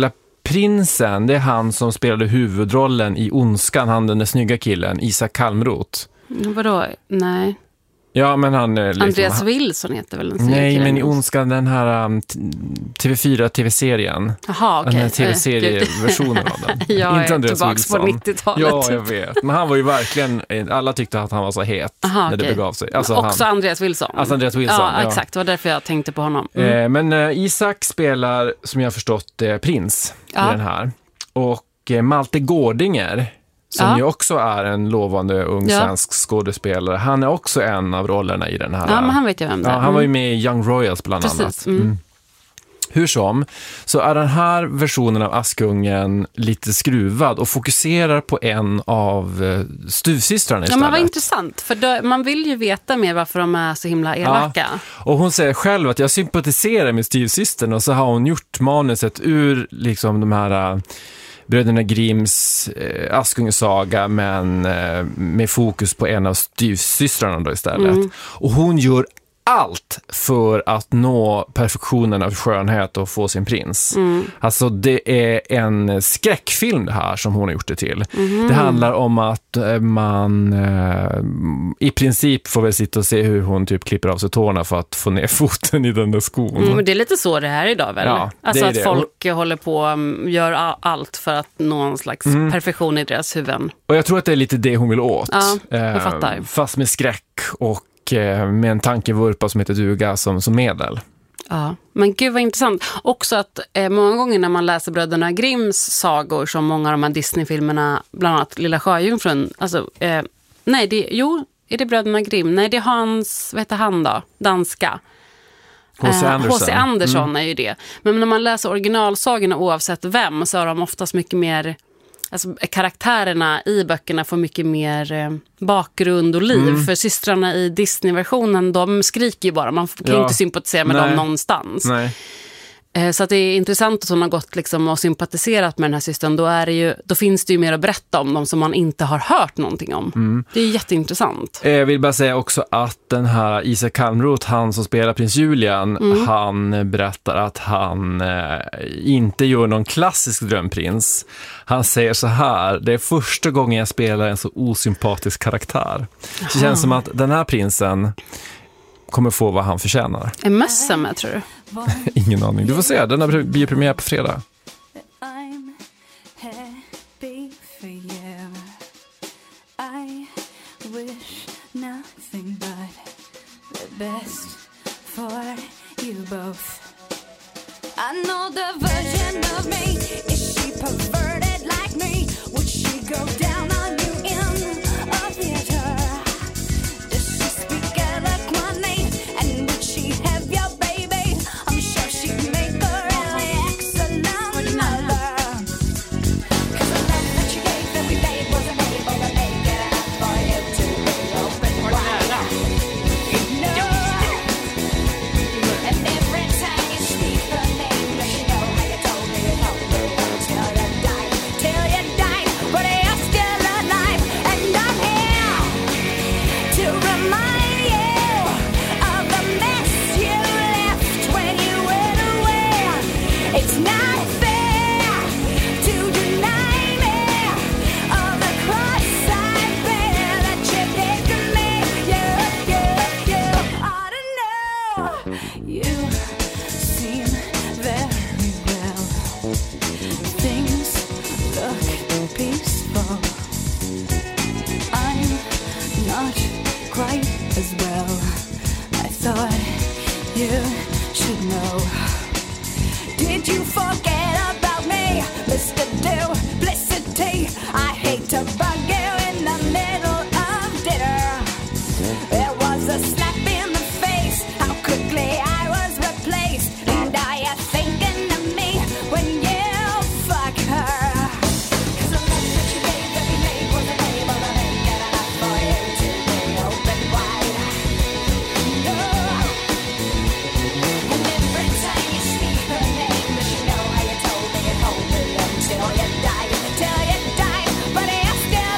prinsen, det är han som spelade huvudrollen i Ondskan, han den där snygga killen, Isak Kalmroth. Vadå? Nej. Ja, men han... Liksom, Andreas Wilson heter väl en snygga Nej, killen. men i Ondskan, den här um, T V fyra tv-serien. Jaha, okej. Den här tv-serieversionen av den. Jag Inte är Andreas tillbaka Wilson. på nittiotalet. Ja, jag vet. Men han var ju verkligen... Alla tyckte att han var så het. Aha, när det okej. begav sig. Alltså, också han, Andreas Wilson. Alltså Andreas Wilson, ja, ja. exakt. Det var därför jag tänkte på honom. Mm. Eh, men eh, Isak spelar, som jag har förstått, eh, prins Ja. i den här. Och eh, Malte Gårdinger, som Ja. ju också är en lovande ung Ja. svensk skådespelare. Han är också en av rollerna i den här. Ja, men han vet ju vem det är. Ja, han var ju Mm. med i Young Royals bland Precis, annat. mm. Mm. Hur som, så är den här versionen av Askungen lite skruvad och fokuserar på en av eh, stuvsystrarna Ja, istället. men vad intressant. För då, man vill ju veta mer varför de är så himla elaka. Ja. Och hon säger själv att jag sympatiserar med styvsystern, och så har hon gjort manuset ur liksom de här äh, Bröderna Grimms äh, Askungesaga, men äh, med fokus på en av styvsystrarna då istället. Mm. Och hon gör allt för att nå perfektionen av skönhet och få sin prins. Mm. Alltså det är en skräckfilm det här som hon har gjort det till. Mm. Det handlar om att eh, man eh, i princip får väl sitta och se hur hon typ klipper av sig tårna för att få ner foten i den där skon. Mm, men det är lite så det här idag väl? Ja, det alltså är att det. folk håller på och gör a- allt för att nå en slags Mm. perfektion i deras huvuden. Och jag tror att det är lite det hon vill åt. Ja, jag Eh, fattar. Fast med skräck och eh, med en tankevurpa som heter duga som, som medel. Ja, men gud vad intressant. Också att eh, många gånger när man läser Bröderna Grimms sagor, som många av de här Disney-filmerna, bland annat Lilla Sjöjungfrun, alltså, eh, nej, det, jo, är det Bröderna Grimm? Nej, det är Hans, vad heter han då? Danska. H C Andersen. H C Andersson Mm. är ju det. Men när man läser originalsagorna oavsett vem, så har de oftast mycket mer, alltså karaktärerna i böckerna får mycket mer eh, bakgrund och liv. Mm. För systrarna i Disney-versionen, de skriker ju bara. Man kan ju Ja. inte sympatisera med Nej. dem någonstans. Nej. Eh, Så att det är intressant att hon har gått liksom och sympatiserat med den här systern. Då, är det ju, då finns det ju mer att berätta om dem som man inte har hört någonting om. Mm. Det är jätteintressant. Eh, Jag vill bara säga också att den här Isak Kalmroth, han som spelar prins Julian, Mm. han berättar att han eh, inte gör någon klassisk drömprins. Han säger så här: det är första gången jag spelar en så osympatisk karaktär. Så det känns som att den här prinsen kommer få vad han förtjänar. Är mössen med, tror du? Ingen aning. Du får se, den har biopremiär på fredag. I'm happy for you. I wish nothing but the best for you both. I know the version of me. Is she perverted like me? Would she go down on you in a theater? Does she speak eloquently? And would she have your baby? I'm sure she'd make a really excellent mother. 'Cause the love that she gave every day wasn't able to make it enough for you to be open wide. No. And every time you speak her name, does she know how you told me you told me till you died, till you died, but you're still alive, and I'm here to remind you of the mess you left when you went away. It's not fair to deny me of the cross I bear that you did to me. You, you, you ought to know. You seem very well. Things look peaceful. I'm not quite as well. I thought you should know. Did you forget about me, Mister Duplicity? I hate to bug you in the middle of dinner. It was a slap in the face, how quickly I was replaced. And are you thinking of me when you fuck her? 'Cause the love that you gave every day wasn't able to make it enough for you to be open wide. No. And every time you speak her name, does she know how you told me you told me until you died, till you died, but you're still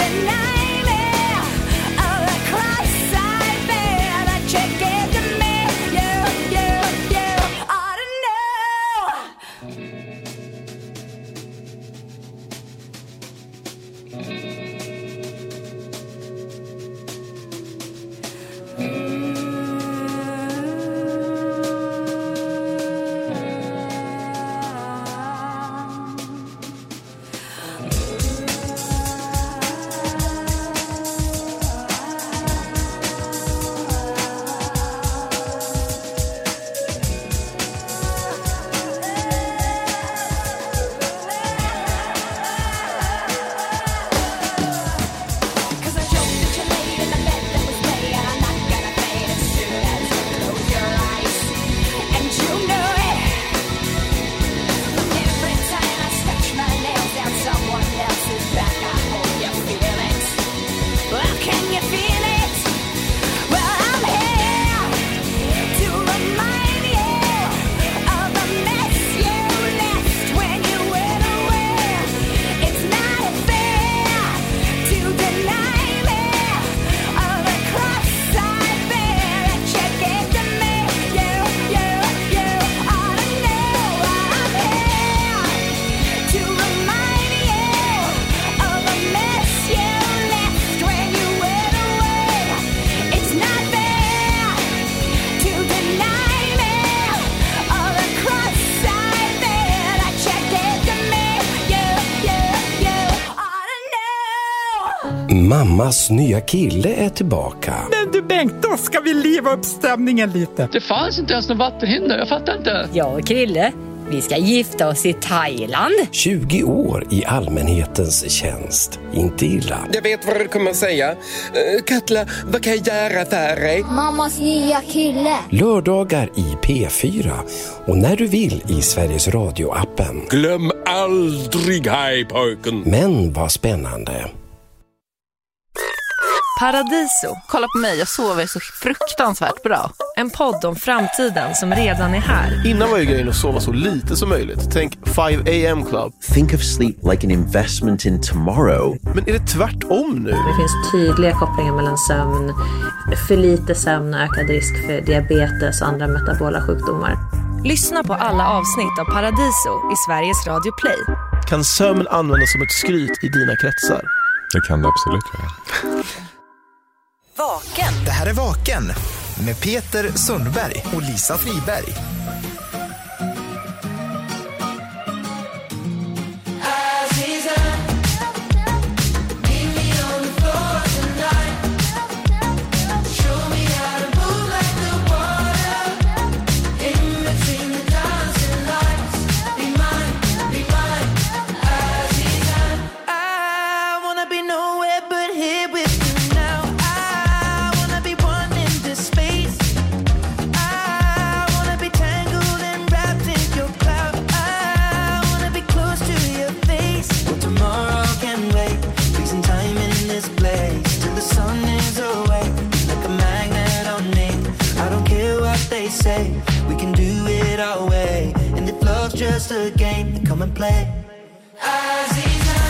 Mammas nya kille är tillbaka. Men du Bengt, då ska vi liva upp stämningen lite. Det fanns inte ens någon vattenhinder, jag fattar inte. Jag och Krille, vi ska gifta oss i Thailand. tjugo år i allmänhetens tjänst. Inte illa. Jag vet vad du kommer säga. Uh, Katla, vad kan jag göra för dig? Mammas nya kille. Lördagar i P fyra. Och när du vill i Sveriges Radio-appen. Glöm aldrig hajpojken. Men vad spännande. Paradiso. Kolla på mig, jag sover så fruktansvärt bra. En podd om framtiden som redan är här. Innan var ju grejen att sova så lite som möjligt. Tänk five a m club. Think of sleep like an investment in tomorrow. Men är det tvärtom nu? Det finns tydliga kopplingar mellan sömn, för lite sömn och ökad risk för diabetes och andra metabola sjukdomar. Lyssna på alla avsnitt av Paradiso i Sveriges Radio Play. Kan sömn användas som ett skryt i dina kretsar? Det kan det absolut göra. Vaken. Det här är Vaken med Peter Sundberg och Lisa Friberg. We can do it our way, and if love's just a game, then come and play. Aziza,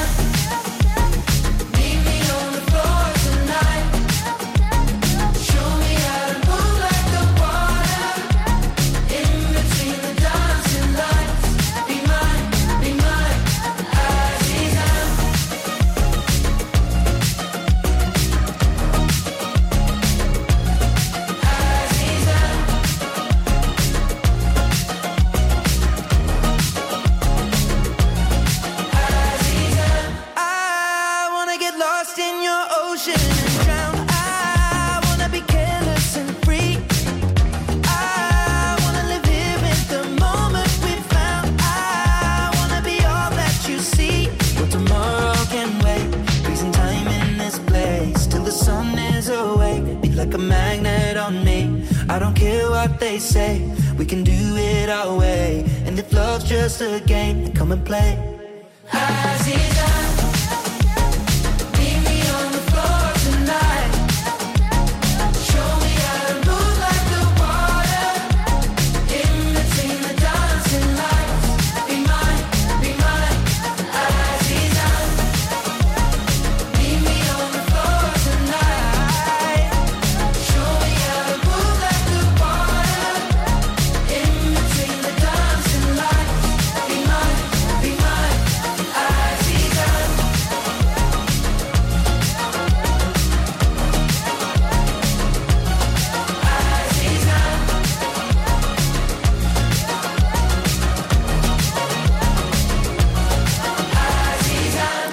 meet me on the floor tonight. Show me how to move like the water in between the dancing lights. Be mine, be mine, Aziza. Like a magnet on me. I don't care what they say. We can do it our way. And if love's just a game, then come and play. Aziza, meet me on the floor tonight. Show me how to move like the water in between the dancing lights. Be mine, be mine, Aziza. Meet me on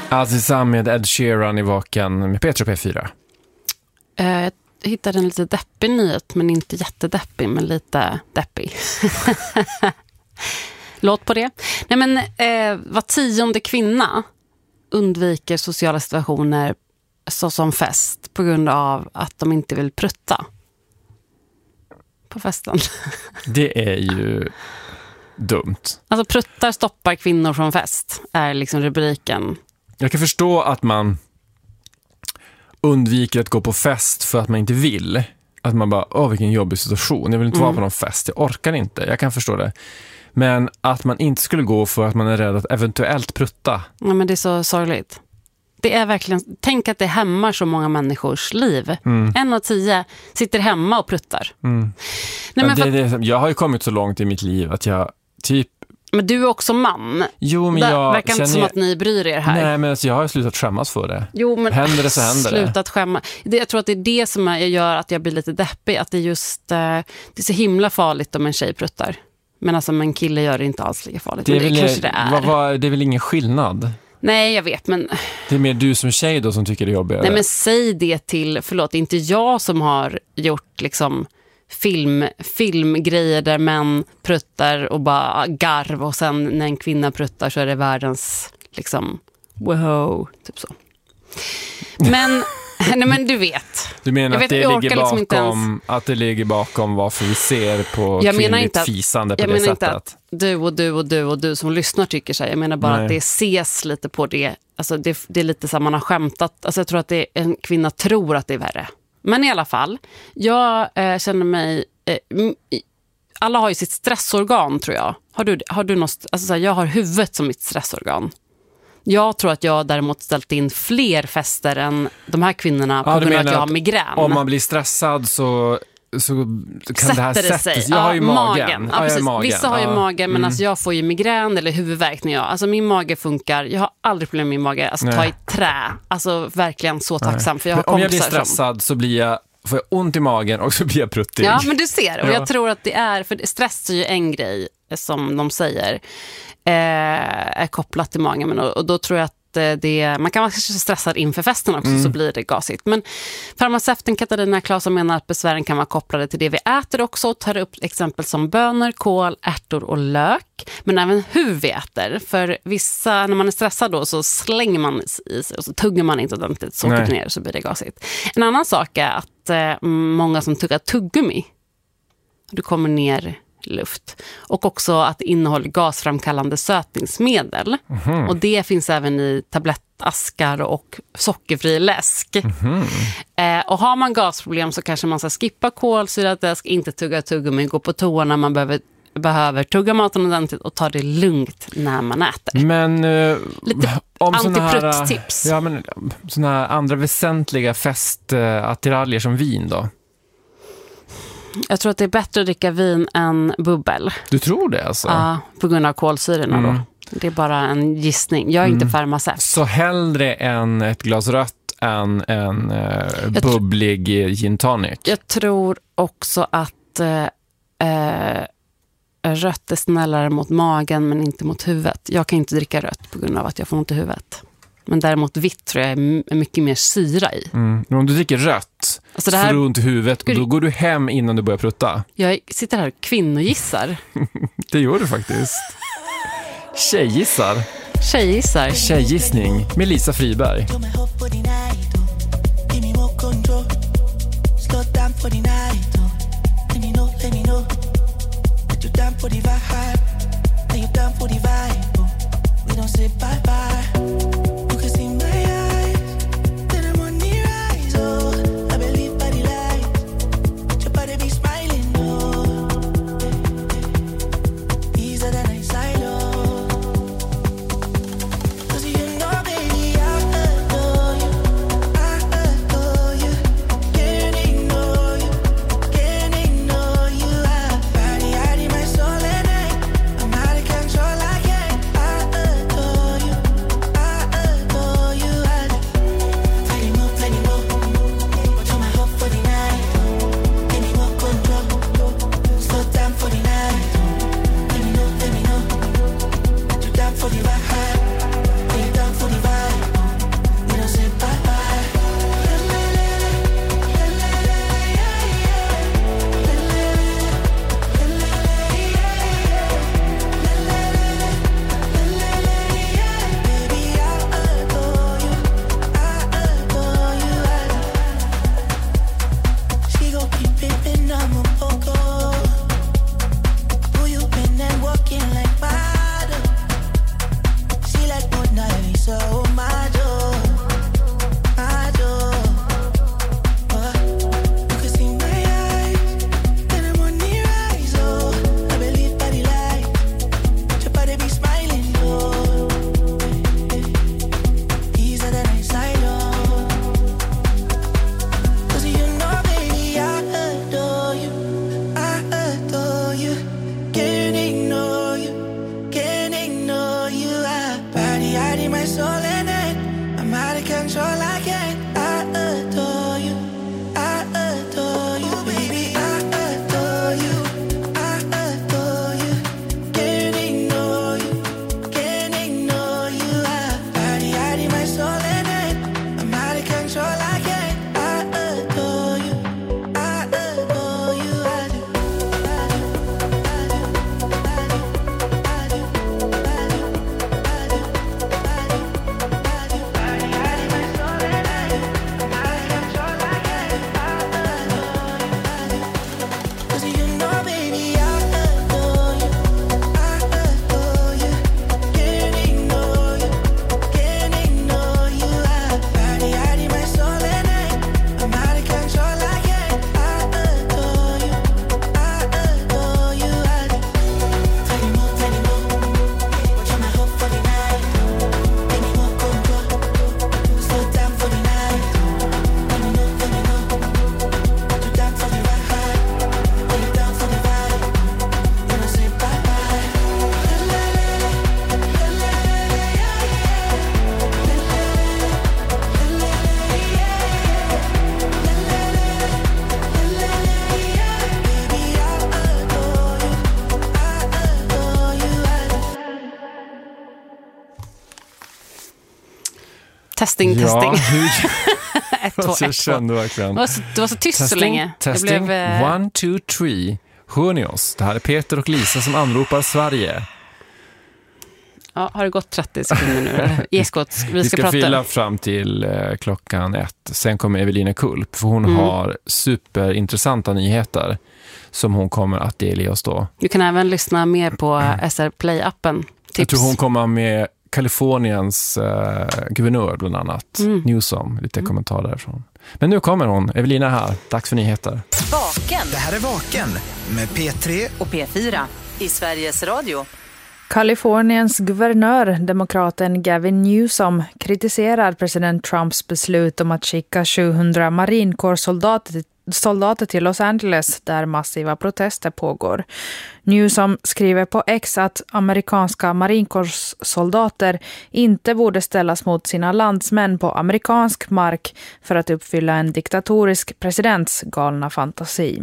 Azizam med Ed Sheeran i Vaken med P tre och P fyra. Uh, jag hittade en lite deppig nyhet, men inte jättedeppig, men lite deppig. Låt på det. Nej, men eh, var tionde kvinna undviker sociala situationer såsom fest på grund av att de inte vill prutta på festen. Det är ju dumt. Alltså pruttar stoppar kvinnor från fest är liksom rubriken. Jag kan förstå att man undviker att gå på fest för att man inte vill. Att man bara, åh vilken jobbig situation. Jag vill inte mm. vara på någon fest, jag orkar inte. Jag kan förstå det. Men att man inte skulle gå för att man är rädd att eventuellt prutta. Ja, men det är så sorgligt. Det är verkligen, tänk att det hämmar så många människors liv. Mm. En av tio sitter hemma och pruttar. Mm. Nej, ja, men det, för... det, jag har ju kommit så långt i mitt liv att jag typ... Men du är också man. Jo, men det jag verkar inte som jag... att ni bryr er här. Nej, men alltså, jag har ju slutat skämmas för det. Jo, men händer det så händer det. Slutat skämmas. Det, jag tror att det är det som jag gör att jag blir lite deppig. Att det är just eh, det är så himla farligt om en tjej pruttar. Men alltså en kille gör det inte alls lika farligt. Det är, men det, väl, kanske det är. Vad, vad, det är väl ingen skillnad? Nej, jag vet, men... Det är mer du som tjej då som tycker det är jobbigare. Nej, men säg det till... Förlåt, inte jag som har gjort liksom film, filmgrejer där män pruttar och bara garv. Och sen när en kvinna pruttar så är det världens liksom... Wow, typ så. Men... Nej, men du vet. Du menar jag att, vet, det ligger bakom, liksom ens... att det ligger bakom varför vi ser på jag kvinnligt att, fisande på jag det menar sättet? Inte att du och du och du och du som lyssnar tycker så här. Jag menar bara Nej. att det ses lite på det. Alltså det, det är lite så man har skämtat. Alltså jag tror att det är, en kvinna tror att det är värre. Men i alla fall, jag eh, känner mig... Eh, alla har ju sitt stressorgan, tror jag. Har du, har du något... Alltså så här, jag har huvudet som mitt stressorgan. Jag tror att jag däremot ställt in fler fester än de här kvinnorna på ja, grund av att jag har migrän. Om man blir stressad så, så kan sätter det här sätta sig. Jag har ju ja, magen. magen. Ja, ja, magen. Vissa har ju ja. magen, men mm. alltså jag får ju migrän eller huvudvärk när jag... Alltså min mage funkar. Jag har aldrig problem med min mage. Alltså Nej. ta i trä. Alltså verkligen så tacksam. Nej. För jag har om jag blir stressad som... så blir jag... får jag ont i magen och så blir jag pruttig. Ja, men du ser. Och ja. jag tror att det är... För stress är ju en grej som de säger eh, är kopplat till magen. Men, och, och då tror jag att det, man kan vara stressad inför festen också, mm. så blir det gasigt. Men farmaceuten Katarina Claesson menar att besvären kan vara kopplade till det vi äter också och tar upp exempel som bönor, kål, ärtor och lök. Men även hur vi äter. För vissa, när man är stressad då, så slänger man i sig och så tuggar man inte ordentligt sockret ner så blir det gasigt. En annan sak är att eh, många som tuggar tuggummi, du kommer ner luft. Och också att det innehåller gasframkallande sötningsmedel. Mm-hmm. Och det finns även i tablettaskar och sockerfri läsk. Mm-hmm. Eh, och har man gasproblem så kanske man ska skippa kolsyrat läsk, inte tugga tuggummi, gå på toa när man behöver, behöver tugga maten ordentligt och ta det lugnt när man äter. Men eh, lite om antiprutt-tips. Ja, men såna här andra väsentliga festattiraljer som vin då? Jag tror att det är bättre att dricka vin än bubbel. Du tror det alltså? Ja, på grund av kolsyrorna mm. då. Det är bara en gissning. Jag är mm. inte farmaceut. Så hellre än ett glas rött än en eh, bubblig tr- gin tonic? Jag tror också att eh, rött är snällare mot magen men inte mot huvudet. Jag kan inte dricka rött på grund av att jag får ont i huvudet. Men däremot vitt tror jag är mycket mer syra i. Mm. Men om du dricker rött alltså det här... så får du ont i huvudet och då går du hem innan du börjar prutta. Jag sitter här och kvinnogissar. Det gör du faktiskt. Tjejgissar. Tjejgissar. Tjejgissning med Lisa Friberg. testing, Ja, testing. hur... ett, två, jag ett, kände två. verkligen. Det var så, det var så tyst testing, så länge. Testing, det blev, eh... one, two, three. Hör ni oss? Det här är Peter och Lisa som anropar Sverige. Ja, har det gått trettio sekunder nu? Ekot, vi ska, vi ska prata. fylla fram till eh, klockan ett. Sen kommer Evelina Kulp, för hon Mm. har superintressanta nyheter som hon kommer att delge oss då. Du kan även lyssna mer på S R Play-appen. Tips. Jag tror hon kommer med Kaliforniens eh, guvernör bland annat. Mm. Newsom, lite mm. kommentarer därifrån. Men nu kommer hon, Evelina här. Dags för nyheter. Vaken. Det här är Vaken med P tre och P fyra i Sveriges Radio. Kaliforniens guvernör, demokraten Gavin Newsom, kritiserar president Trumps beslut om att skicka sjuhundra marinkårssoldater soldater till Los Angeles där massiva protester pågår. Newsom skriver på X att amerikanska marinkårssoldater inte borde ställas mot sina landsmän på amerikansk mark för att uppfylla en diktatorisk presidents galna fantasi.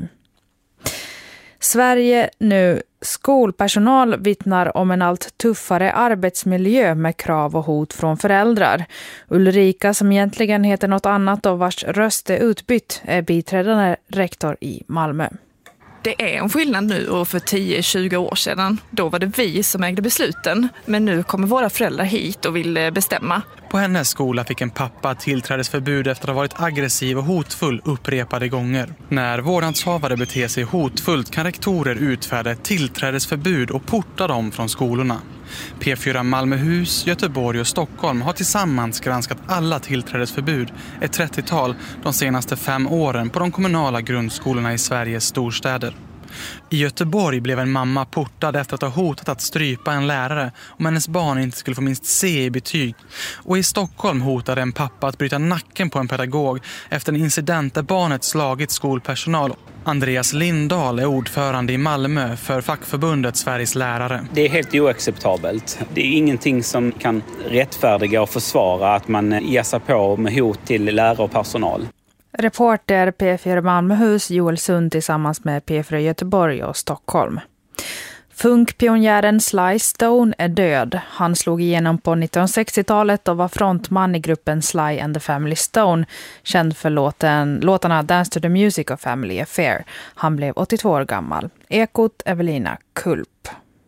Sverige nu. Skolpersonal vittnar om en allt tuffare arbetsmiljö med krav och hot från föräldrar. Ulrika, som egentligen heter något annat och vars röst är utbytt, är biträdande rektor i Malmö. Det är en skillnad nu och för tio till tjugo år sedan. Då var det vi som ägde besluten, men nu kommer våra föräldrar hit och vill bestämma. På hennes skola fick en pappa tillträdesförbud efter att ha varit aggressiv och hotfull upprepade gånger. När vårdnadshavare beter sig hotfullt kan rektorer utfärda ett tillträdesförbud och porta dem från skolorna. P fyra Malmöhus, Göteborg och Stockholm har tillsammans granskat alla tillträdesförbud, ett trettiotal, de senaste fem åren på de kommunala grundskolorna i Sveriges storstäder. I Göteborg blev en mamma portad efter att ha hotat att strypa en lärare om hennes barn inte skulle få minst C i betyg. Och i Stockholm hotade en pappa att bryta nacken på en pedagog efter en incident där barnet slagit skolpersonal. Andreas Lindahl är ordförande i Malmö för fackförbundet Sveriges lärare. Det är helt oacceptabelt. Det är ingenting som kan rättfärdiga och försvara att man ger sig på med hot till lärare och personal. Reporter P fyra Malmöhus Joel Sund tillsammans med P fyra Göteborg och Stockholm. Funkpionjären Sly Stone är död. Han slog igenom på nittonhundrasextiotalet och var frontman i gruppen Sly and the Family Stone, känd för låten, låtarna Dance to the Music och Family Affair. Han blev åttiotvå år gammal. Ekot Evelina Kulp.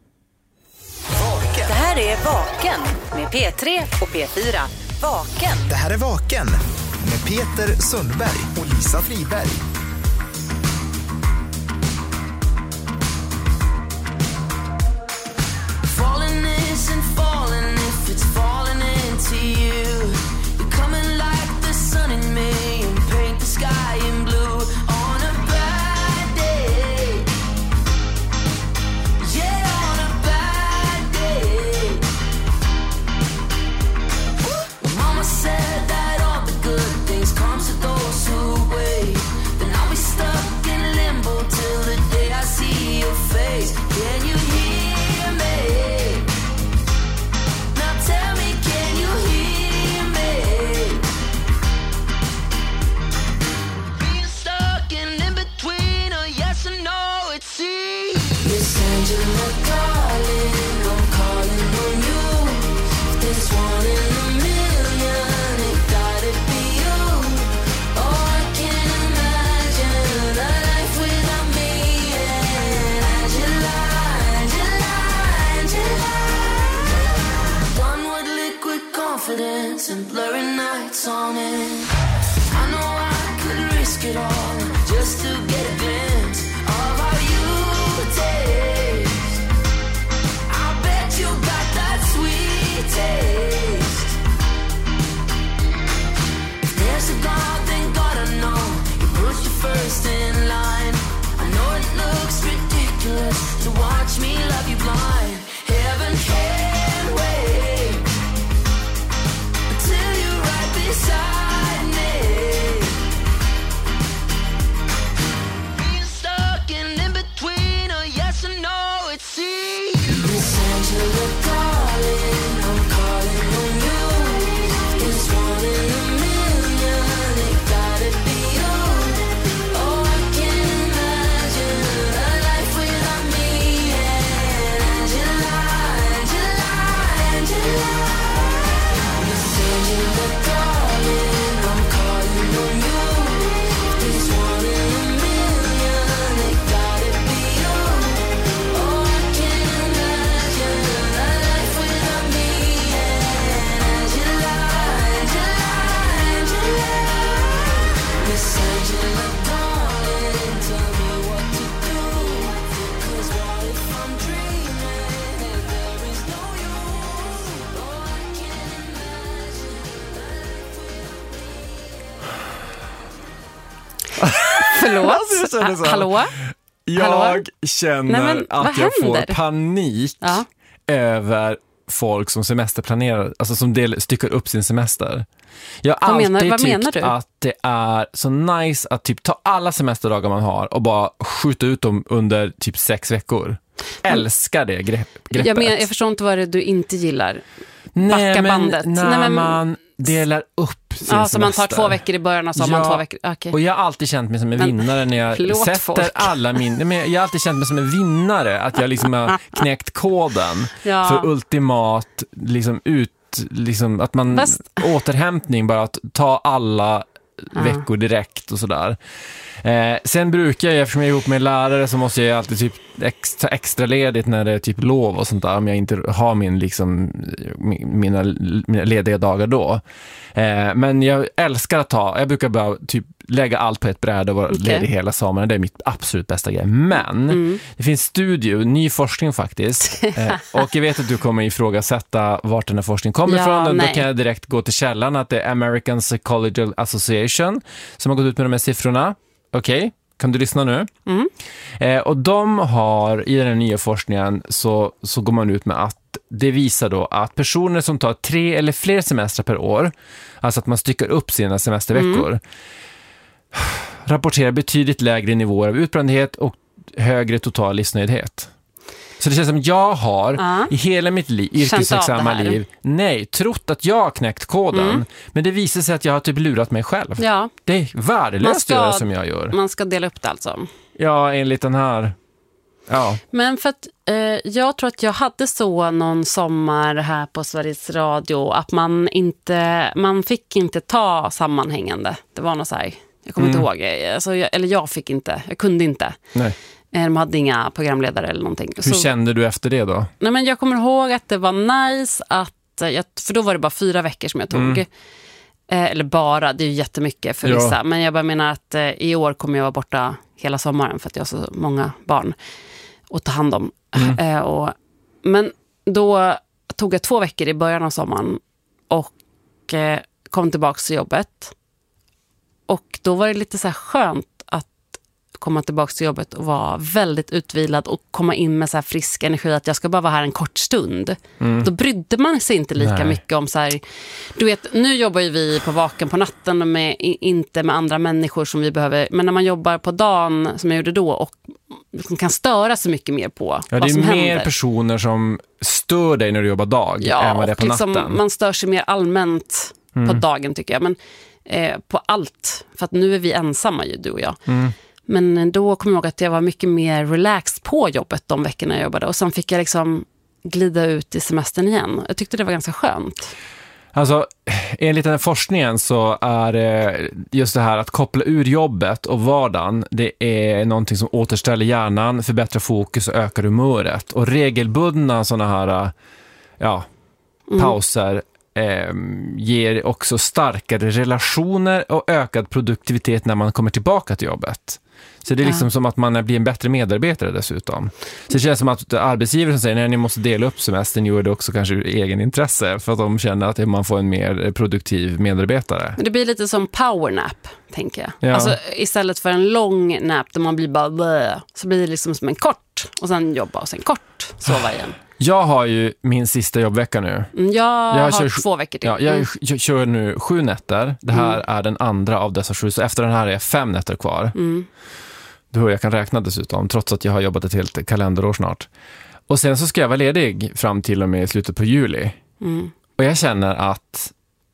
Det här är Vaken med P tre och P fyra. Vaken. Det här är Vaken med Peter Sundberg och Lisa Friberg. Falling isn't falling if it's falling into you. You're coming like the sun in me and paint the sky in blue on a bad day. Yeah, on a bad day. Well, Mama said that all the good things come to those who wait. Then I'll be stuck in limbo till the day I see your face. Can you hear me? Now tell me, can you hear me? Being stuck in in between a yes and no, it's see. Miss Angela, darling, I'm calling on you. If there's one in a million, it gotta be you. Oh, I can't imagine a life without me and Angela, Angela, Angela. Done with liquid confidence and blurry nights on it. I know I could risk it all just to get a glimpse of how you taste. I bet you got that sweet taste. If there's a God, then God I know you put you first in line. I know it looks ridiculous to watch me love you blind. Heaven can't wait until you're right beside me. Förlåt, Alltså, ah, hallå? Jag hallå? känner Nej, men, att jag händer? får panik ja. över folk som semesterplanerar, alltså som del, styckar upp sin semester. Jag har vad alltid menar, vad tyckt menar du? att det är så nice att typ ta alla semesterdagar man har och bara skjuta ut dem under typ sex veckor. Älskar det grepp, greppet. Jag, men, jag förstår inte vad det är du inte gillar. Nej, Backa men bandet. när Nej, men, man delar upp sin ja, semester. så man tar två veckor i början och så har ja, man två veckor. Okay. Och jag har alltid känt mig som en men, vinnare när jag förlåt, sätter folk. alla min... Men jag har alltid känt mig som en vinnare. Att jag liksom har knäckt koden ja. för ultimat liksom ut... Liksom, att man... Fast... Återhämtning, bara att ta alla ja. veckor direkt och sådär. Eh, sen brukar jag, eftersom jag är ihop med lärare, så måste jag alltid typ extra, extra ledigt när det är typ lov och sånt där, om jag inte har min, liksom, mina, mina lediga dagar då. Eh, men jag älskar att ta, jag brukar bara typ lägga allt på ett bräde och vara okay. ledig hela sommaren. Det är mitt absolut bästa grej. Men mm. det finns studier, ny forskning faktiskt. eh, och jag vet att du kommer ifrågasätta vart den här forskningen kommer ja, ifrån. nej. Då kan jag direkt gå till källan, att det är American Psychological Association som har gått ut med de här siffrorna. Okej, okay. Kan du lyssna nu? Mm. Eh, och de har, i den här nya forskningen så, så går man ut med att det visar då att personer som tar tre eller fler semestrar per år, alltså att man styckar upp sina semesterveckor, mm. rapporterar betydligt lägre nivåer av utbrändhet och högre total livsnöjdhet. Så det känns som jag har uh. i hela mitt liv, yrkesverksamma liv, nej, trott att jag har knäckt koden, mm. men det visar sig att jag har typ lurat mig själv. Ja. Det är värdelöst att göra som jag gör. Man ska dela upp det alltså. Ja, enligt den här. Ja. Men för att eh, jag tror att jag hade så någon sommar här på Sveriges Radio att man inte, man fick inte ta sammanhängande. Det var något så här, jag kommer mm. inte ihåg, alltså, jag, eller jag fick inte, jag kunde inte. Nej. De hade inga programledare eller någonting. Hur så, kände du efter det då? Nej, men jag kommer ihåg att det var nice att, jag, för då var det bara fyra veckor som jag tog. Mm. Eh, eller bara, det är ju jättemycket för vissa. Ja. Men jag bara menar att eh, i år kommer jag vara borta hela sommaren för att jag har så många barn att ta hand om. Mm. Eh, och, men då tog jag två veckor i början av sommaren och eh, kom tillbaka till jobbet. Och då var det lite så här skönt komma tillbaka till jobbet och vara väldigt utvilad och komma in med så här frisk energi att jag ska bara vara här en kort stund. Mm. Då brydde man sig inte lika Nej. mycket om så här, du vet, nu jobbar ju vi på vaken på natten och med, inte med andra människor som vi behöver, men när man jobbar på dagen som jag gjorde då och liksom kan störa så mycket mer på ja, vad som det är mer händer. Personer som stör dig när du jobbar dag ja, än vad det är på liksom, natten. Man stör sig mer allmänt mm. på dagen tycker jag, men eh, på allt, för att nu är vi ensamma ju, du och jag. Mm. Men då kom jag ihåg att jag var mycket mer relaxed på jobbet de veckorna jag jobbade. Och sen fick jag liksom glida ut i semestern igen. Jag tyckte det var ganska skönt. Alltså, enligt den här forskningen så är det just det här att koppla ur jobbet och vardagen. Det är någonting som återställer hjärnan, förbättrar fokus och ökar humöret. Och regelbundna sådana här ja, pauser mm. Eh, ger också starkare relationer och ökad produktivitet när man kommer tillbaka till jobbet. Så det är liksom ja. som att man blir en bättre medarbetare dessutom. Så det känns som att arbetsgivare som säger att ni måste dela upp semestern gör det också kanske ur egen intresse för att de känner att man får en mer produktiv medarbetare. Men det blir lite som powernap, tänker jag. Ja. Alltså istället för en lång nap där man blir bara blö, så blir det liksom som en kort och sen jobba och sen kort sova igen. Jag har ju min sista jobbvecka nu. Jag, jag har kör, två veckor till. Ja, jag, mm. jag kör nu sju nätter. Det här mm. är den andra av dessa sju. Så efter den här är fem nätter kvar. Mm. Då jag kan räkna dessutom, trots att jag har jobbat ett helt kalenderår snart. Och sen så ska jag vara ledig fram till och med slutet på juli. Mm. Och jag känner att,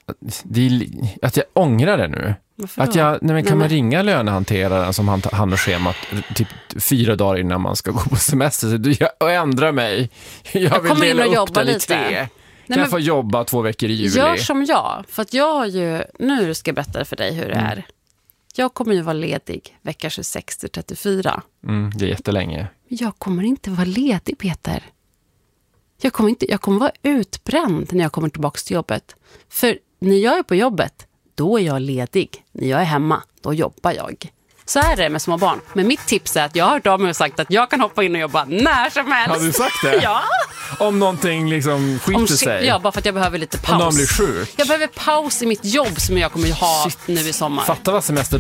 det, att jag ångrar det nu. Att jag, nej, men kan nej, man ringa lönehanteraren som han har schemat typ fyra dagar innan man ska gå på semester? Så du, jag ändrar mig. Jag, jag vill dela upp jobba det i tre. Kan nej, jag få jobba två veckor i juli? Gör som jag. För att jag har ju, nu ska jag berätta för dig hur det mm. är. Jag kommer ju vara ledig vecka tjugosex till trettiofyra. Mm, det är jättelänge. Jag kommer inte vara ledig, Peter. Jag kommer, inte, jag kommer vara utbränd när jag kommer tillbaka till jobbet. För när jag är på jobbet, då är jag ledig. När jag är hemma, då jobbar jag. Så är det med små barn. Men mitt tips är att jag har hört av mig och sagt att jag kan hoppa in och jobba när som helst. Har du sagt det? Ja. Om någonting liksom skiter Om, sig? Ja, bara för att jag behöver lite paus. Om någon blir sjuk? Jag behöver paus i mitt jobb som jag kommer att ha Shit. nu i sommar. Fatta vad semester